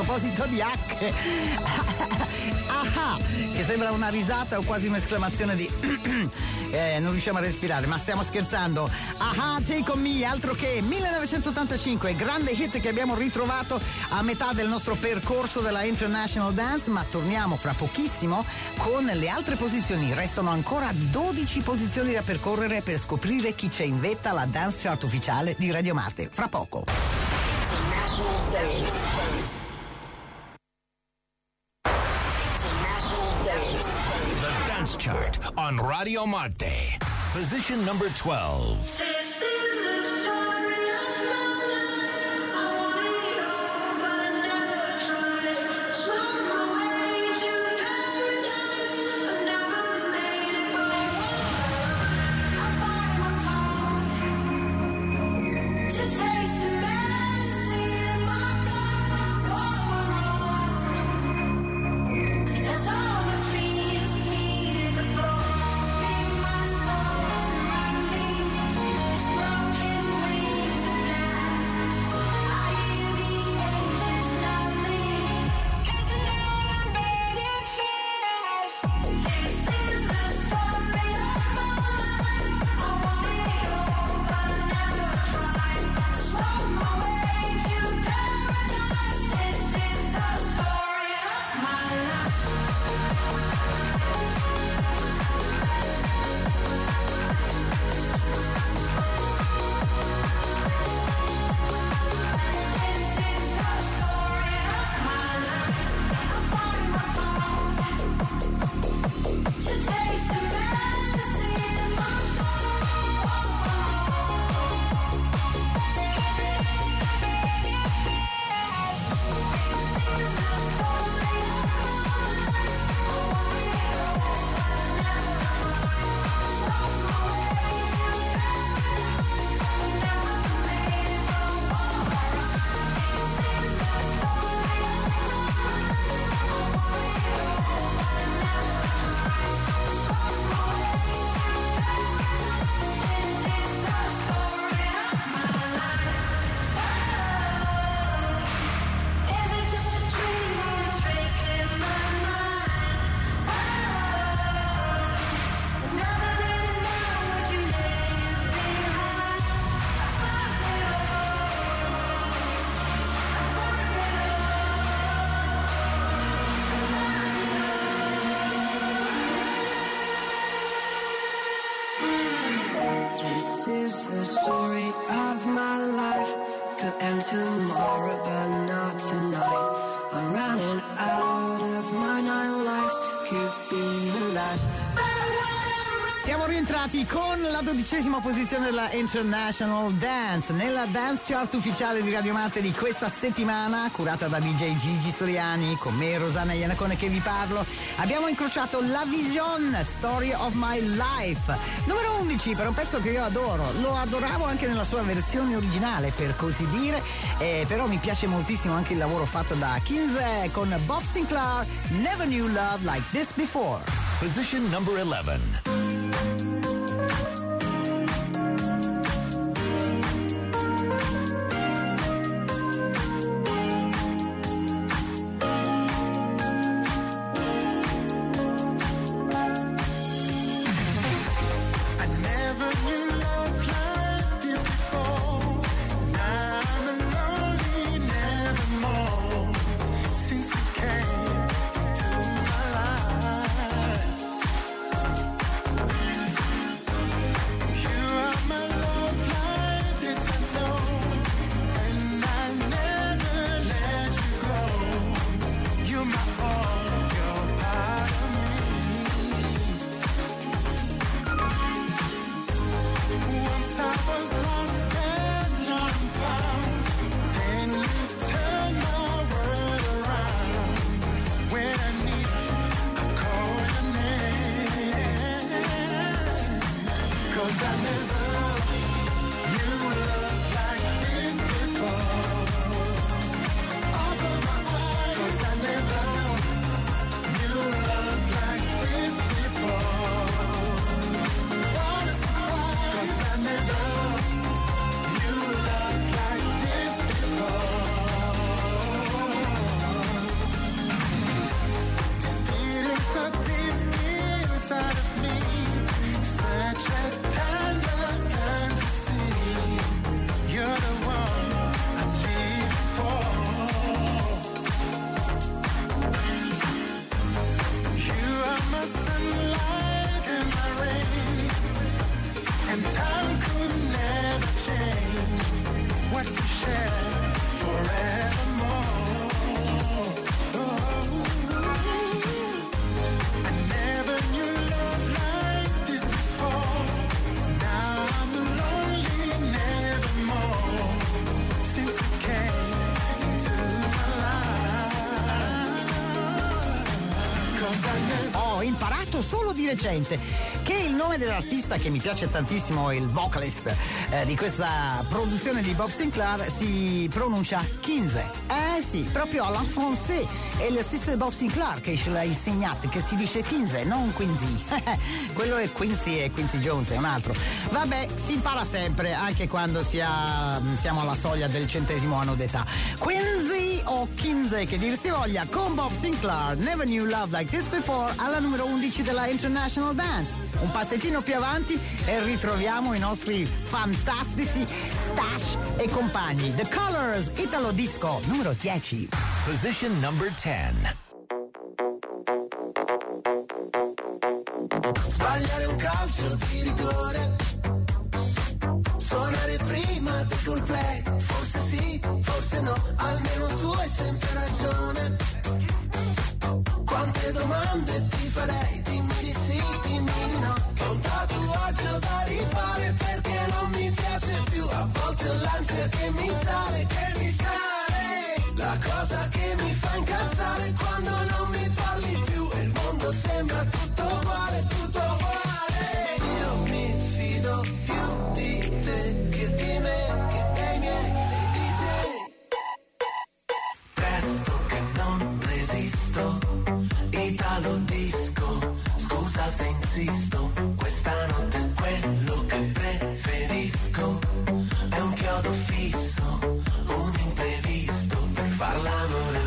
S3: proposito di H, aha, che sembra una risata o quasi un'esclamazione di non riusciamo a respirare, ma stiamo scherzando. Aha, Take On Me, altro che 1985, grande hit che abbiamo ritrovato a metà del nostro percorso della International Dance, ma torniamo fra pochissimo con le altre posizioni. Restano ancora 12 posizioni da percorrere per scoprire chi c'è in vetta alla Dance Chart ufficiale di Radio Marte. Fra poco.
S1: International Dance. International Dance.
S2: The Dance Chart on Radio Marte. Position number 12.
S6: This is the story of my life. Could end tomorrow, but not tonight. I'm running out of my 9 lives. Could be the last.
S3: Siamo rientrati con la 12ª posizione della International Dance nella Dance Chart ufficiale di Radio Marte di questa settimana, curata da DJ Gigi Soriani, con me Rosanna Iannacone che vi parlo. Abbiamo incrociato La Vision, Story of My Life, numero 11, per un pezzo che io adoro. Lo adoravo anche nella sua versione originale, per così dire, però mi piace moltissimo anche il lavoro fatto da Kinze con Bob Sinclair, Never Knew Love Like This Before.
S2: Position number 11.
S8: and time could never change what we shared forevermore. I never knew love like this before. Now I'm lonely nevermore since you came into my life. 'Cause I never
S3: Ho imparato solo di recente che il nome dell'artista che mi piace tantissimo, il vocalist di questa produzione di Bob Sinclair, si pronuncia Kinsey. Sì, proprio alla français. È lo stesso Bob Sinclair che ce l'ha insegnato, che si dice Kinsey, non Quincy. Quello è Quincy e Quincy Jones è un altro. Vabbè, si impara sempre, anche quando siamo alla soglia del 100° anno d'età. Quincy o Kinsey, che dir si voglia, con Bob Sinclair, Never Knew Love Like This Before, alla numero 11 della International Dance. Un passettino più avanti e ritroviamo i nostri fantastici Stash e compagni. The Colors, Italo Disco, numero 10.
S2: Position number 10.
S8: sbagliare un calcio di rigore, suonare prima del goal play, forse sì, forse no, almeno tu hai sempre ragione. Quante domande ti farei, dimmi di sì, dimmi di no, che ho un tatuaggio da rifare perché non mi piace più, a volte ho l'ansia che mi sale, la cosa che mi fa incazzare quando non mi parli più e il mondo sembra tutto uguale, tutto uguale. Io mi fido più di te che di me, che dei miei, dei DJ. Presto che non resisto, Italo Disco, scusa se insisto, questa notte è quello che preferisco, è un chiodo fisso, un imprevisto per far l'amore.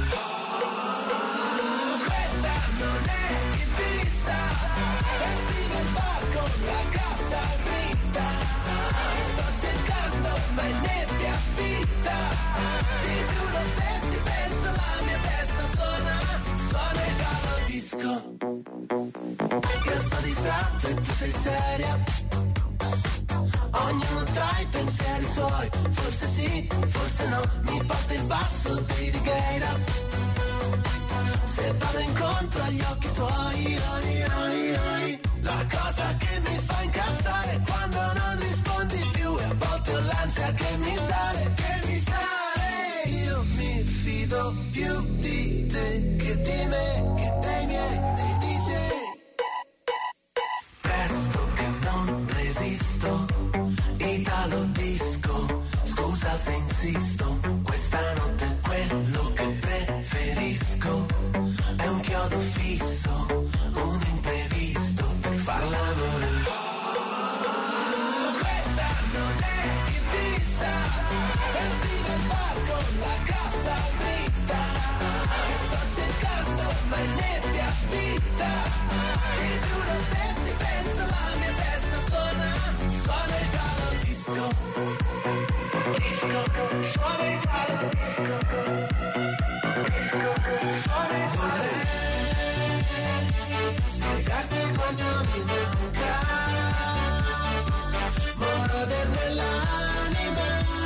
S8: Questa non è Ibiza, festival bar con la cassa dritta, ti sto cercando ma in nebbia fitta, ti giuro se ti penso la mia testa suona Italo Disco. Io sto distratto e tu sei seria, ognuno tra i pensieri suoi, forse sì, forse no, mi porta il basso di Righeira, se vado incontro agli occhi tuoi, la cosa che mi fa incazzare è quando non rispondi più e a volte ho l'ansia che mi sale, io mi fido più di te che di me, che dei miei, dei DJ. Presto che non resisto, Italo Disco, scusa se insisto, questa notte è quello che preferisco, è un chiodo fisso, un imprevisto per far l'amore. Questa non è Ibiza, festival bar con la cassa dritta, che sto cercando ma in nebbia fitta, ti giuro se ti penso la mia testa suona Italo Disco, suona Italo Disco, vorrei spiegarti quanto mi manca, moroder nell'anima,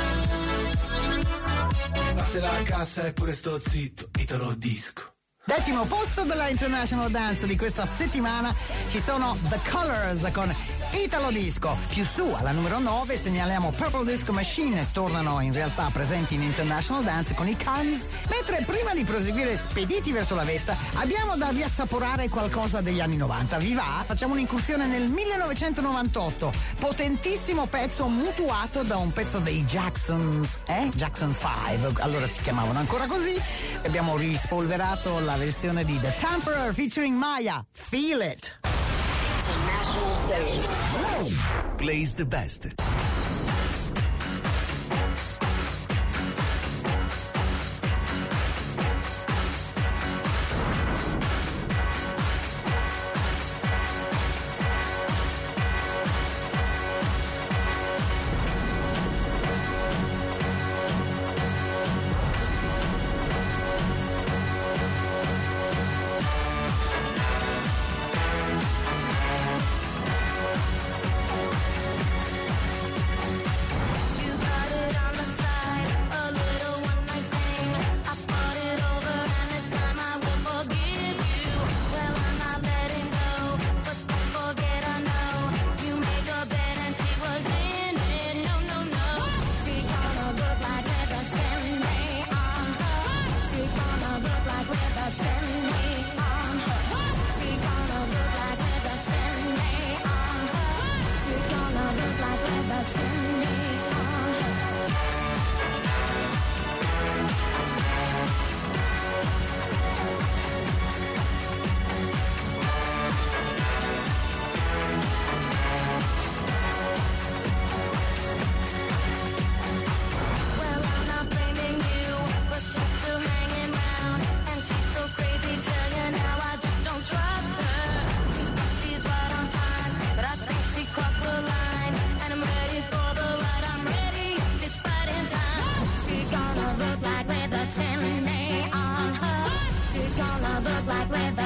S8: mi parte la cassa e pure sto zitto, Italo Disco.
S3: Decimo posto della International Dance di questa settimana ci sono The Colors con Italo Disco. Più su, alla numero 9, segnaliamo Purple Disco Machine, tornano in realtà presenti in International Dance con i Cans, mentre prima di proseguire spediti verso la vetta abbiamo da riassaporare qualcosa degli anni 90. Vi va? Facciamo un'incursione nel 1998, potentissimo pezzo mutuato da un pezzo dei Jacksons, Jackson 5, allora si chiamavano ancora così. Abbiamo rispolverato la versione di The Tamperer featuring Maya, Feel It.
S1: International Dance.
S2: Plays the best.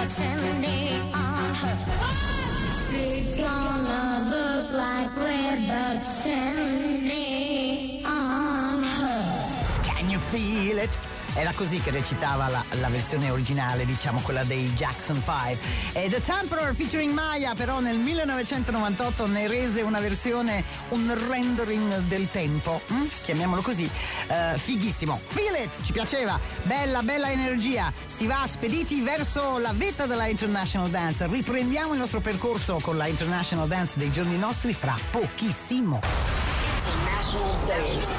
S4: the chimney on her. She's gonna look like with the chimney on her.
S3: Can you feel it? Era così che recitava la versione originale, diciamo quella dei Jackson 5. E The Temporary featuring Maya però nel 1998 ne rese una versione, un rendering del tempo, chiamiamolo così, fighissimo. Feel it, ci piaceva, bella energia. Si va spediti verso la vetta della International Dance. Riprendiamo il nostro percorso con la International Dance dei giorni nostri fra pochissimo.
S1: International Dance.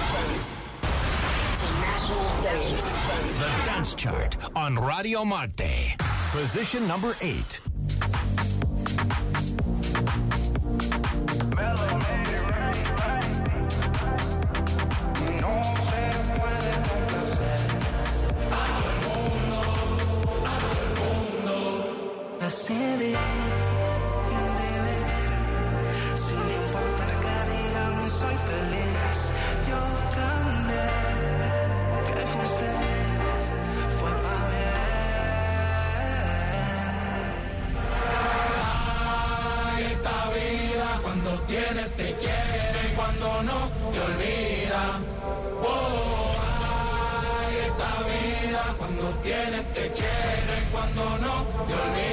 S2: The Dance Chart on Radio Marte. Position number 8.
S8: Decidí vivir sin importar que digan soy feliz. Yo cambié, que con usted fue pa' bien. Ay, esta vida cuando tienes te quiere, cuando no te olvida. Oh, ay, esta vida cuando tienes te quiere, cuando no te olvida.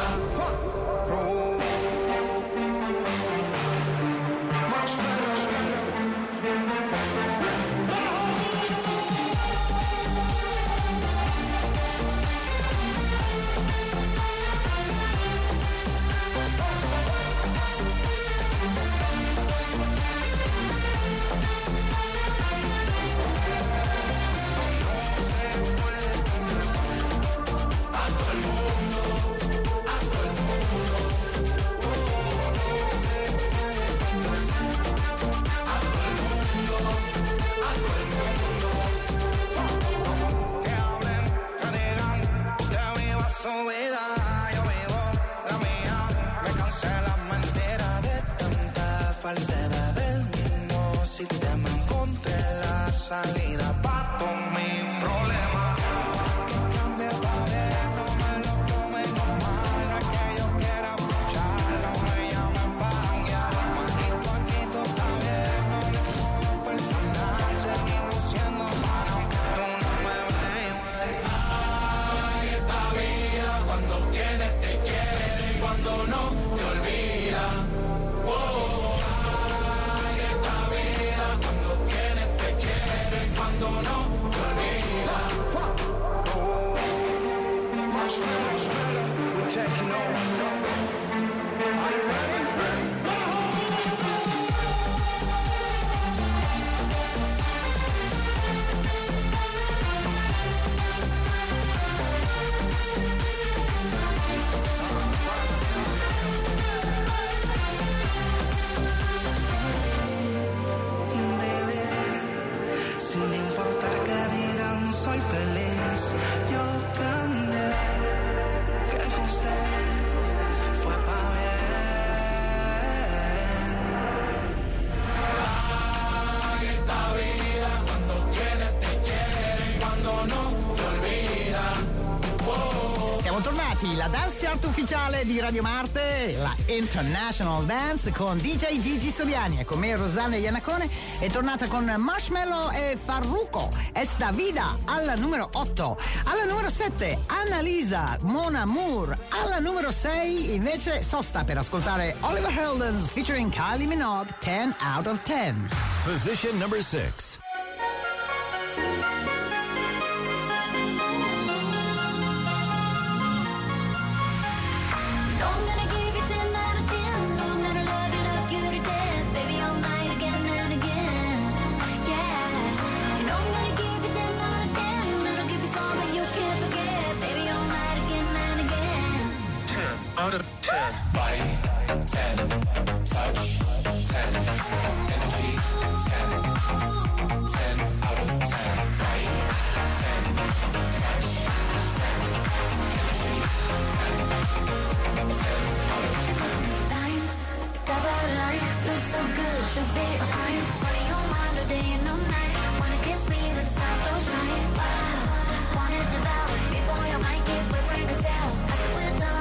S8: Salida pa' todos mis problemas. Que cambie pa' bien, no me lo tomen normal. No es que yo quiera aprovechar, no me llamen pa' janguear. Manito aquí todo está bien, no le pongo personal. Seguimos siendo hermanos aunque tú no me veas. Ay, esta vida cuando tienes te quiere, cuando no te olvida. Oh, ay, esta vida cuando tienes te quiere, cuando no te olvida. Marshmallow, we're taking over. Are you ready? Sin importar que digan soy feliz, yo cambié, que con usted fue pa' bien. Ay, esta vida cuando tienes te quiere, cuando no te olvida. Oh.
S3: Siamo tornati, la Dance Chart ufficiale di Radio Marte, la International Dance con DJ Gigi Soriani e con me Rosanna Iannacone, è tornata con Marshmallow e Farruko, Esta Vida al numero 8, alla numero 7 Annalisa, Mon Amour, alla numero 6 invece sosta per ascoltare Oliver Heldens featuring Kylie Minogue, 10 out of 10.
S2: Position number 6.
S8: Out of 10. Body, 10. Touch, 10. Energy, 10. 10 out of 10. Body, 10. Touch, 10. Energy, 10. 10 out of 10.
S4: Time, double life, looks so good, should be a crime. Running your mind all day and all night. Wanna kiss me with stop, don't shine. Wow, wanna devour me, boy, I might get wet, break it down. After we're done.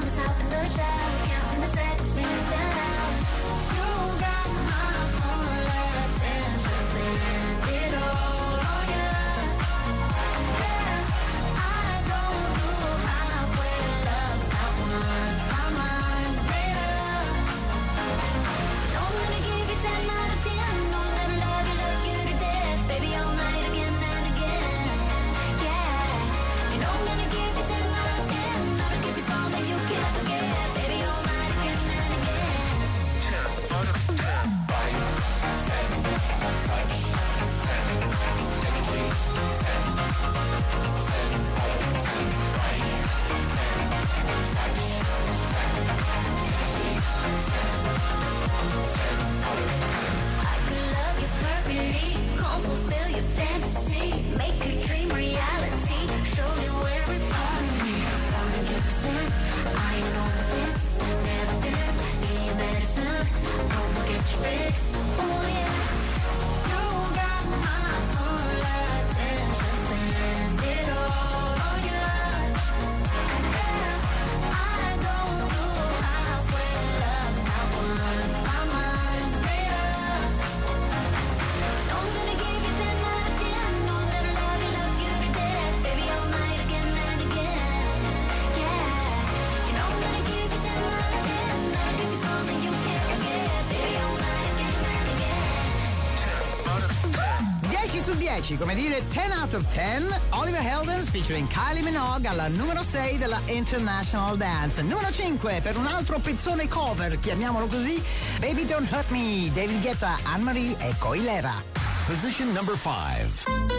S3: 10, come dire 10 out of 10, Oliver Heldens featuring Kylie Minogue alla numero 6 della International Dance. Numero 5 per un altro pezzone cover, chiamiamolo così, Baby Don't Hurt Me, David Guetta, Anne-Marie e Coilera.
S2: Position number 5.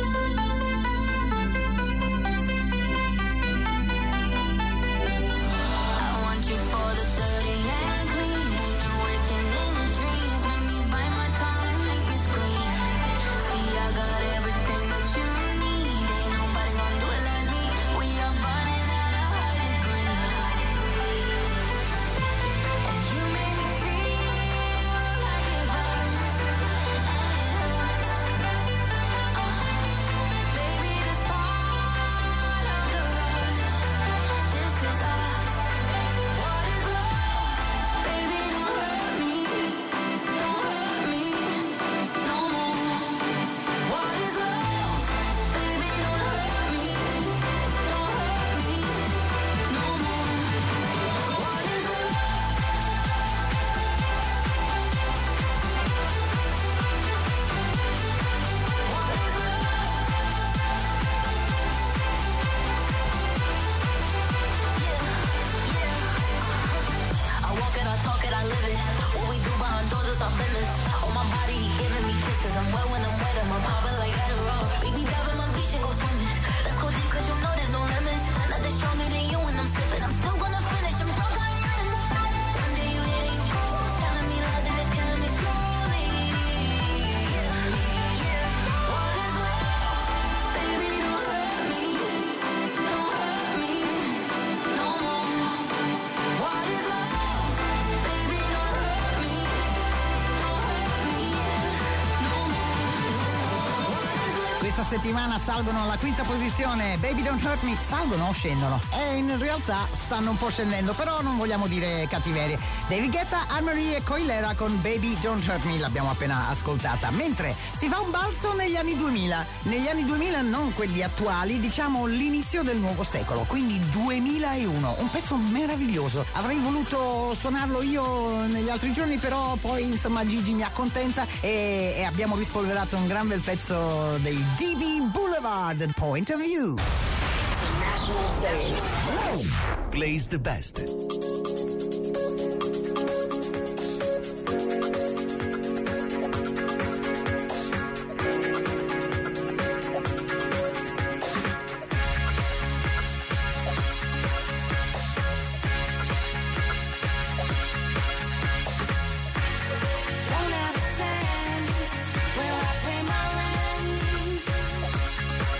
S3: Questa settimana salgono alla quinta posizione Baby Don't Hurt Me. Salgono o scendono? In realtà stanno un po' scendendo, però non vogliamo dire cattiverie. David Guetta, Anne-Marie e Coilera con Baby Don't Hurt Me, l'abbiamo appena ascoltata. Mentre si fa un balzo negli anni 2000. Negli anni 2000 non quelli attuali, diciamo l'inizio del nuovo secolo, quindi 2001. Un pezzo meraviglioso. Avrei voluto suonarlo io negli altri giorni, però poi insomma Gigi mi accontenta e abbiamo rispolverato un gran bel pezzo dei DB Boulevard, Point of View.
S1: International Dance.
S2: Plays the best.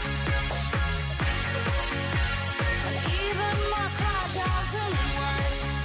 S4: Even my car doesn't work.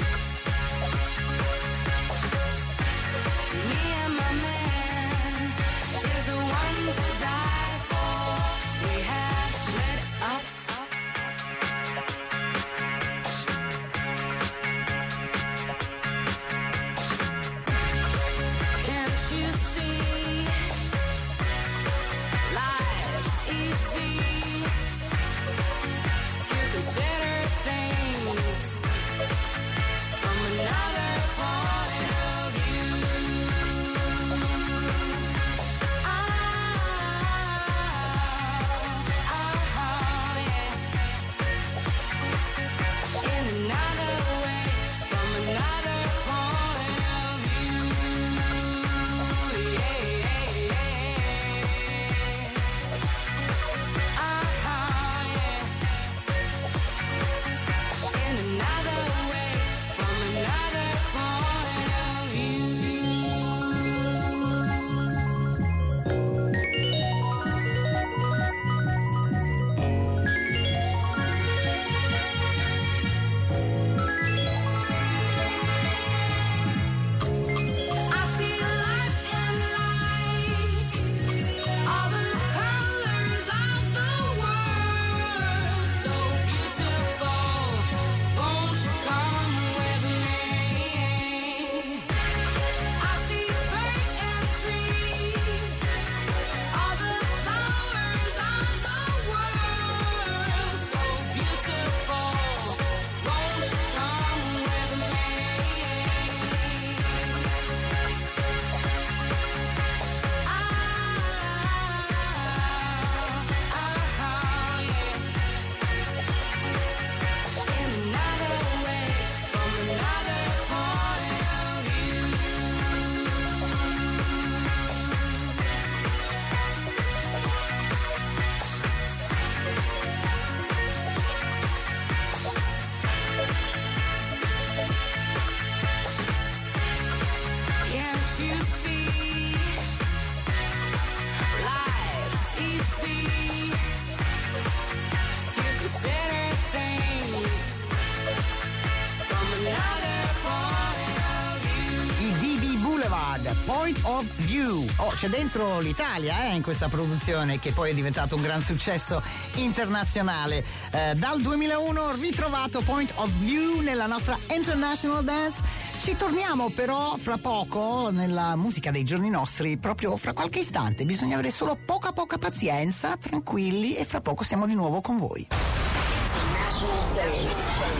S3: Bad, Point of View. Oh, c'è dentro l'Italia in questa produzione, che poi è diventato un gran successo internazionale. Dal 2001 ritrovato Point of View nella nostra International Dance. Ci torniamo però fra poco nella musica dei giorni nostri, proprio fra qualche istante. Bisogna avere solo poca pazienza, tranquilli, e fra poco siamo di nuovo con voi.
S1: International Dance.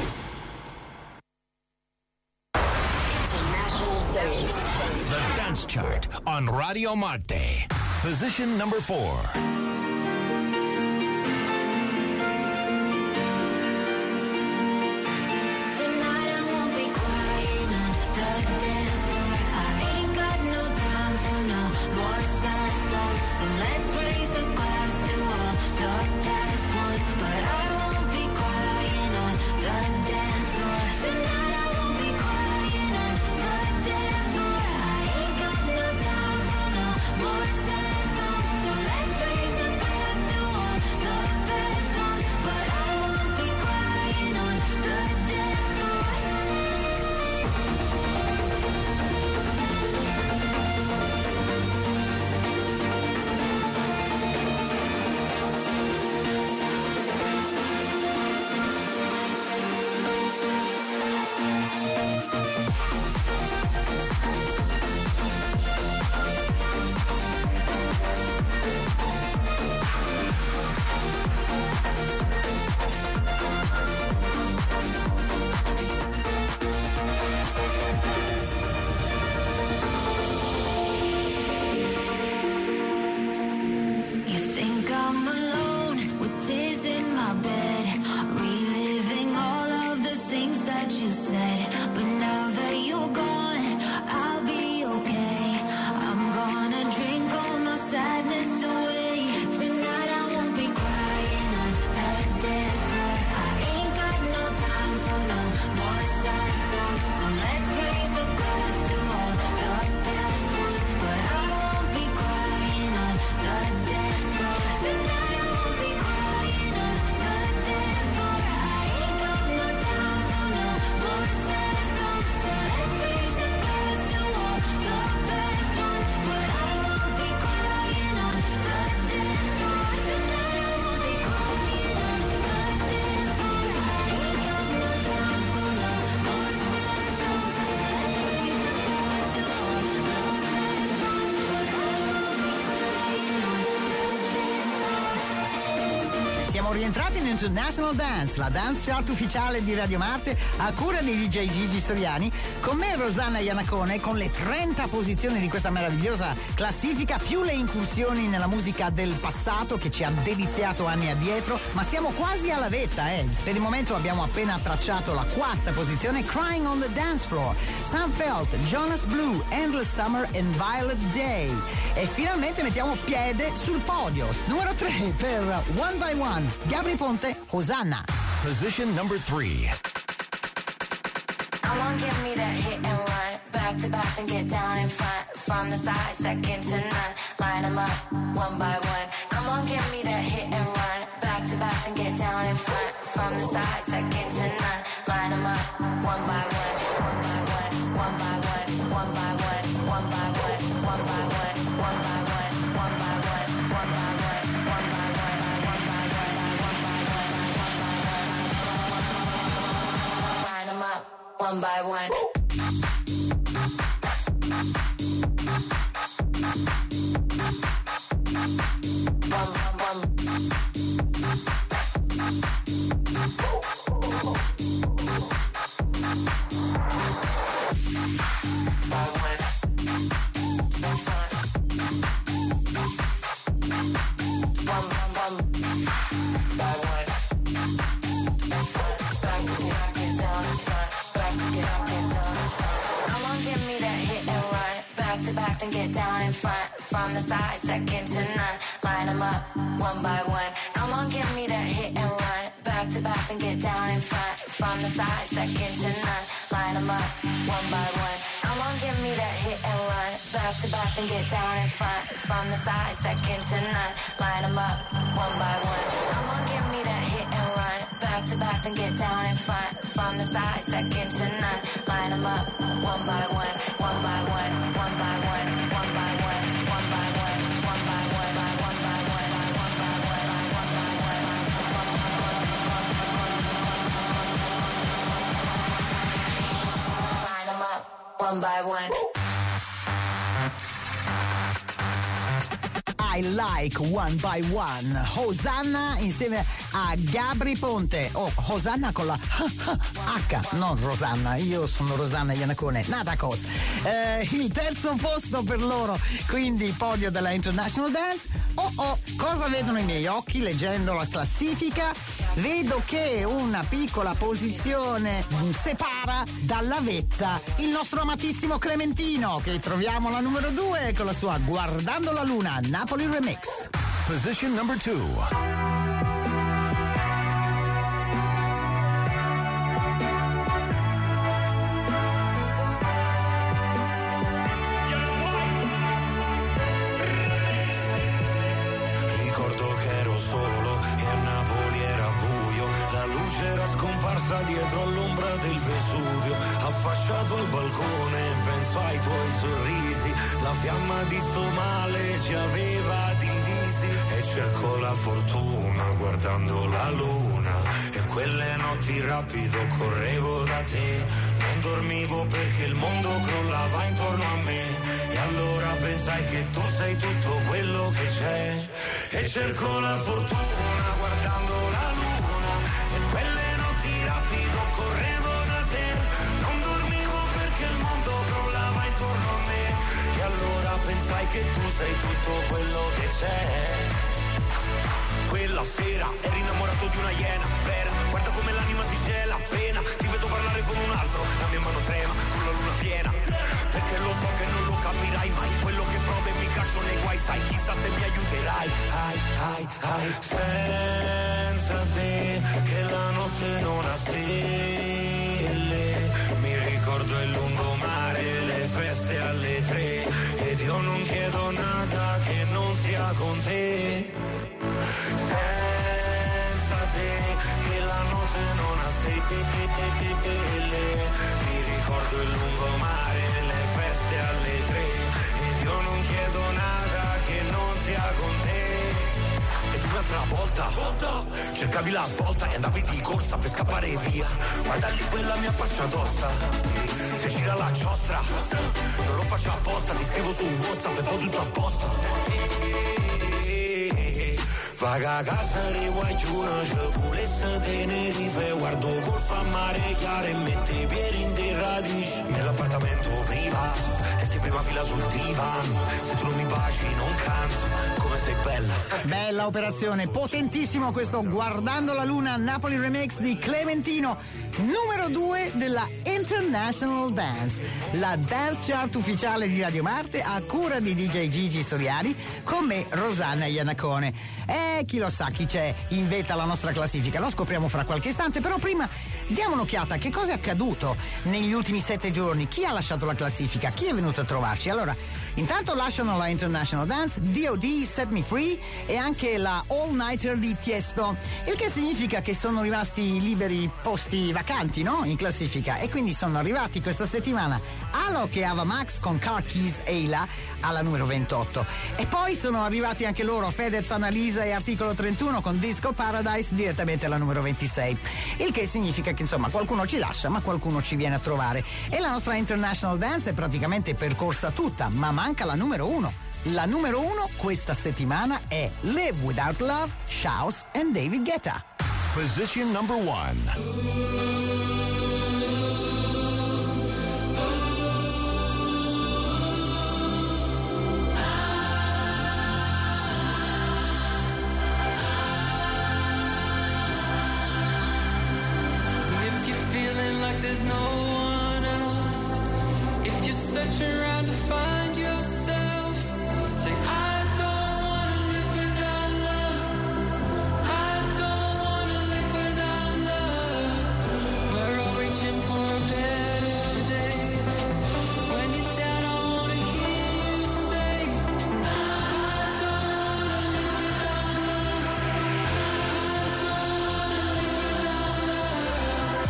S2: The Dance Chart on Radio Marte. Position number 4.
S3: Rientrati in International Dance, la dance chart ufficiale di Radio Marte a cura di DJ Gigi Soriani, con me Rosanna Iannacone, con le 30 posizioni di questa meravigliosa classifica, più le incursioni nella musica del passato che ci ha deliziato anni addietro, ma siamo quasi alla vetta. Per il momento abbiamo appena tracciato la 4ª posizione, Crying on the Dance Floor, Sam Felt, Jonas Blue, Endless Summer and Violet Day. E finalmente mettiamo piede sul podio, numero 3 per One by One, Gabri Ponte, Hosanna.
S2: Position number 3.
S4: Come on, give me that hit and run. Back to back and get down in front. From the side, second to none. Line them up, one by one. Come on, give me that hit and run. Back to back and get down in front. From the side, second to none. Line them up, one by one. One by one, one by one, one by one, one by one, one by one, one by one, one by one, one by one, one by one, one by one, one by one, line them up, one by one. And get down in front, from the side, second to none. Line them up, one by one. Come on, give me that hit and run. Back to back and get down in front, from the side, second to none. Line them up, one by one. Come on, give me that hit and run. Back to back and get down in front, from the side, second to none. Line them up, one by one. Come on, give me that hit and run. Back to back and get down in front, from the side, second to none. Line them up, one by one, one by one, one by one.
S1: One by one.
S3: I Like One by One, Hosanna insieme a Gabri Ponte, Hosanna con la H, non Rosanna, io sono Rosanna Iannacone, nata cosa. Il terzo posto per loro, quindi podio della International Dance. Cosa vedono i miei occhi leggendo la classifica? Vedo che una piccola posizione separa dalla vetta il nostro amatissimo Clementino, che troviamo alla numero 2 con la sua Guardando la Luna, Napoli Remix.
S2: Position number 2.
S8: Era scomparsa dietro all'ombra del Vesuvio, affacciato al balcone, penso ai tuoi sorrisi, la fiamma di sto male ci aveva divisi, e cerco la fortuna guardando la luna, e quelle notti rapido correvo da te, non dormivo perché il mondo crollava intorno a me, e allora pensai che tu sei tutto quello che c'è, e cerco la fortuna guardando la luna, quelle notti rapido correvo da te, non dormivo perché il mondo crollava intorno a me, e allora pensai che tu sei tutto quello che c'è. Quella sera eri innamorato di una iena vera, guarda come l'anima si gela appena ti vedo parlare con un altro, la mia mano trema con la luna piena, perché lo so che non lo capirai mai, quello che provo e mi caccio nei guai, sai chissà se mi aiuterai, senza te che la notte non ha stelle, mi ricordo il lungomare, le feste alle 3, ed io non chiedo nada che non sia con te, senza te che la notte non ha stelle, mi ricordo il lungomare, le feste alle 3, ed io non chiedo nada che non sia con te. Ed un'altra volta cercavi la svolta e andavi di corsa per scappare via, guarda lì quella mia faccia tosta, se gira la giostra non lo faccio apposta, ti scrivo su WhatsApp e poi tutto a posto. Vaga a casa di guagliuna, ci volesse Tenerife, guardo golf a mare chiaro e mette i piedi in radici, nell'appartamento privato, resti in prima fila sul divano, se tu non mi baci non canto, come sei bella.
S3: Bella operazione, potentissimo questo Guardando la Luna, Napoli Remix di Clementino, numero 2 della International Dance, la dance chart ufficiale di Radio Marte a cura di DJ Gigi Soriani, con me Rosanna Iannacone. Chi lo sa chi c'è in vetta alla nostra classifica, lo scopriamo fra qualche istante, però prima diamo un'occhiata a che cosa è accaduto negli ultimi 7 giorni, chi ha lasciato la classifica, chi è venuto a trovarci. Allora, intanto lasciano la International Dance, D.O.D. Set Me Free e anche la All Nighter di Tiesto, il che significa che sono rimasti liberi posti vacanti, no? In classifica, e quindi sono arrivati questa settimana Alok e Ava Max con Car Keys Eila alla numero 28, e poi sono arrivati anche loro Fedez, Annalisa e Articolo 31 con Disco Paradise direttamente alla numero 26, il che significa che insomma qualcuno ci lascia ma qualcuno ci viene a trovare, e la nostra International Dance è praticamente percorsa tutta, ma manca la numero 1. La numero 1 questa settimana è Live Without Love, Shouse and David Guetta.
S2: Position number 1.
S6: There's no one else. If you search around to find yourself, say I don't wanna live without love. I don't wanna live without love. We're all reaching for a better day. When you're down, I wanna hear you say I don't wanna live without love. I don't wanna live without love.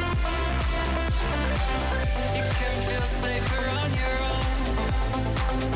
S6: You can feel safer on your own.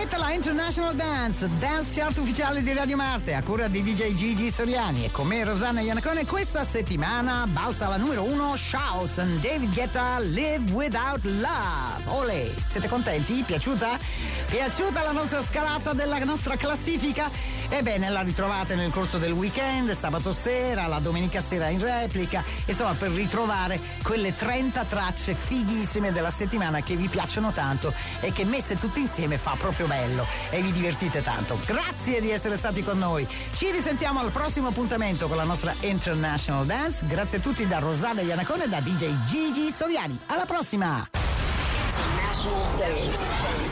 S3: Questa è la International Dance Chart ufficiale di Radio Marte, a cura di DJ Gigi Soriani, e con me Rosanna Iannacone. Questa settimana balza alla numero 1 Shouse and David Guetta, Live Without Love. Olè, siete contenti? Piaciuta? Piaciuta la nostra scalata della nostra classifica? Ebbene, la ritrovate nel corso del weekend, sabato sera, la domenica sera in replica, insomma, per ritrovare quelle 30 tracce fighissime della settimana che vi piacciono tanto e che messe tutte insieme fa proprio bello e vi divertite tanto. Grazie di essere stati con noi. Ci risentiamo al prossimo appuntamento con la nostra International Dance. Grazie a tutti da Rosanna Iannacone e da DJ Gigi Soriani. Alla prossima!
S1: International Dance.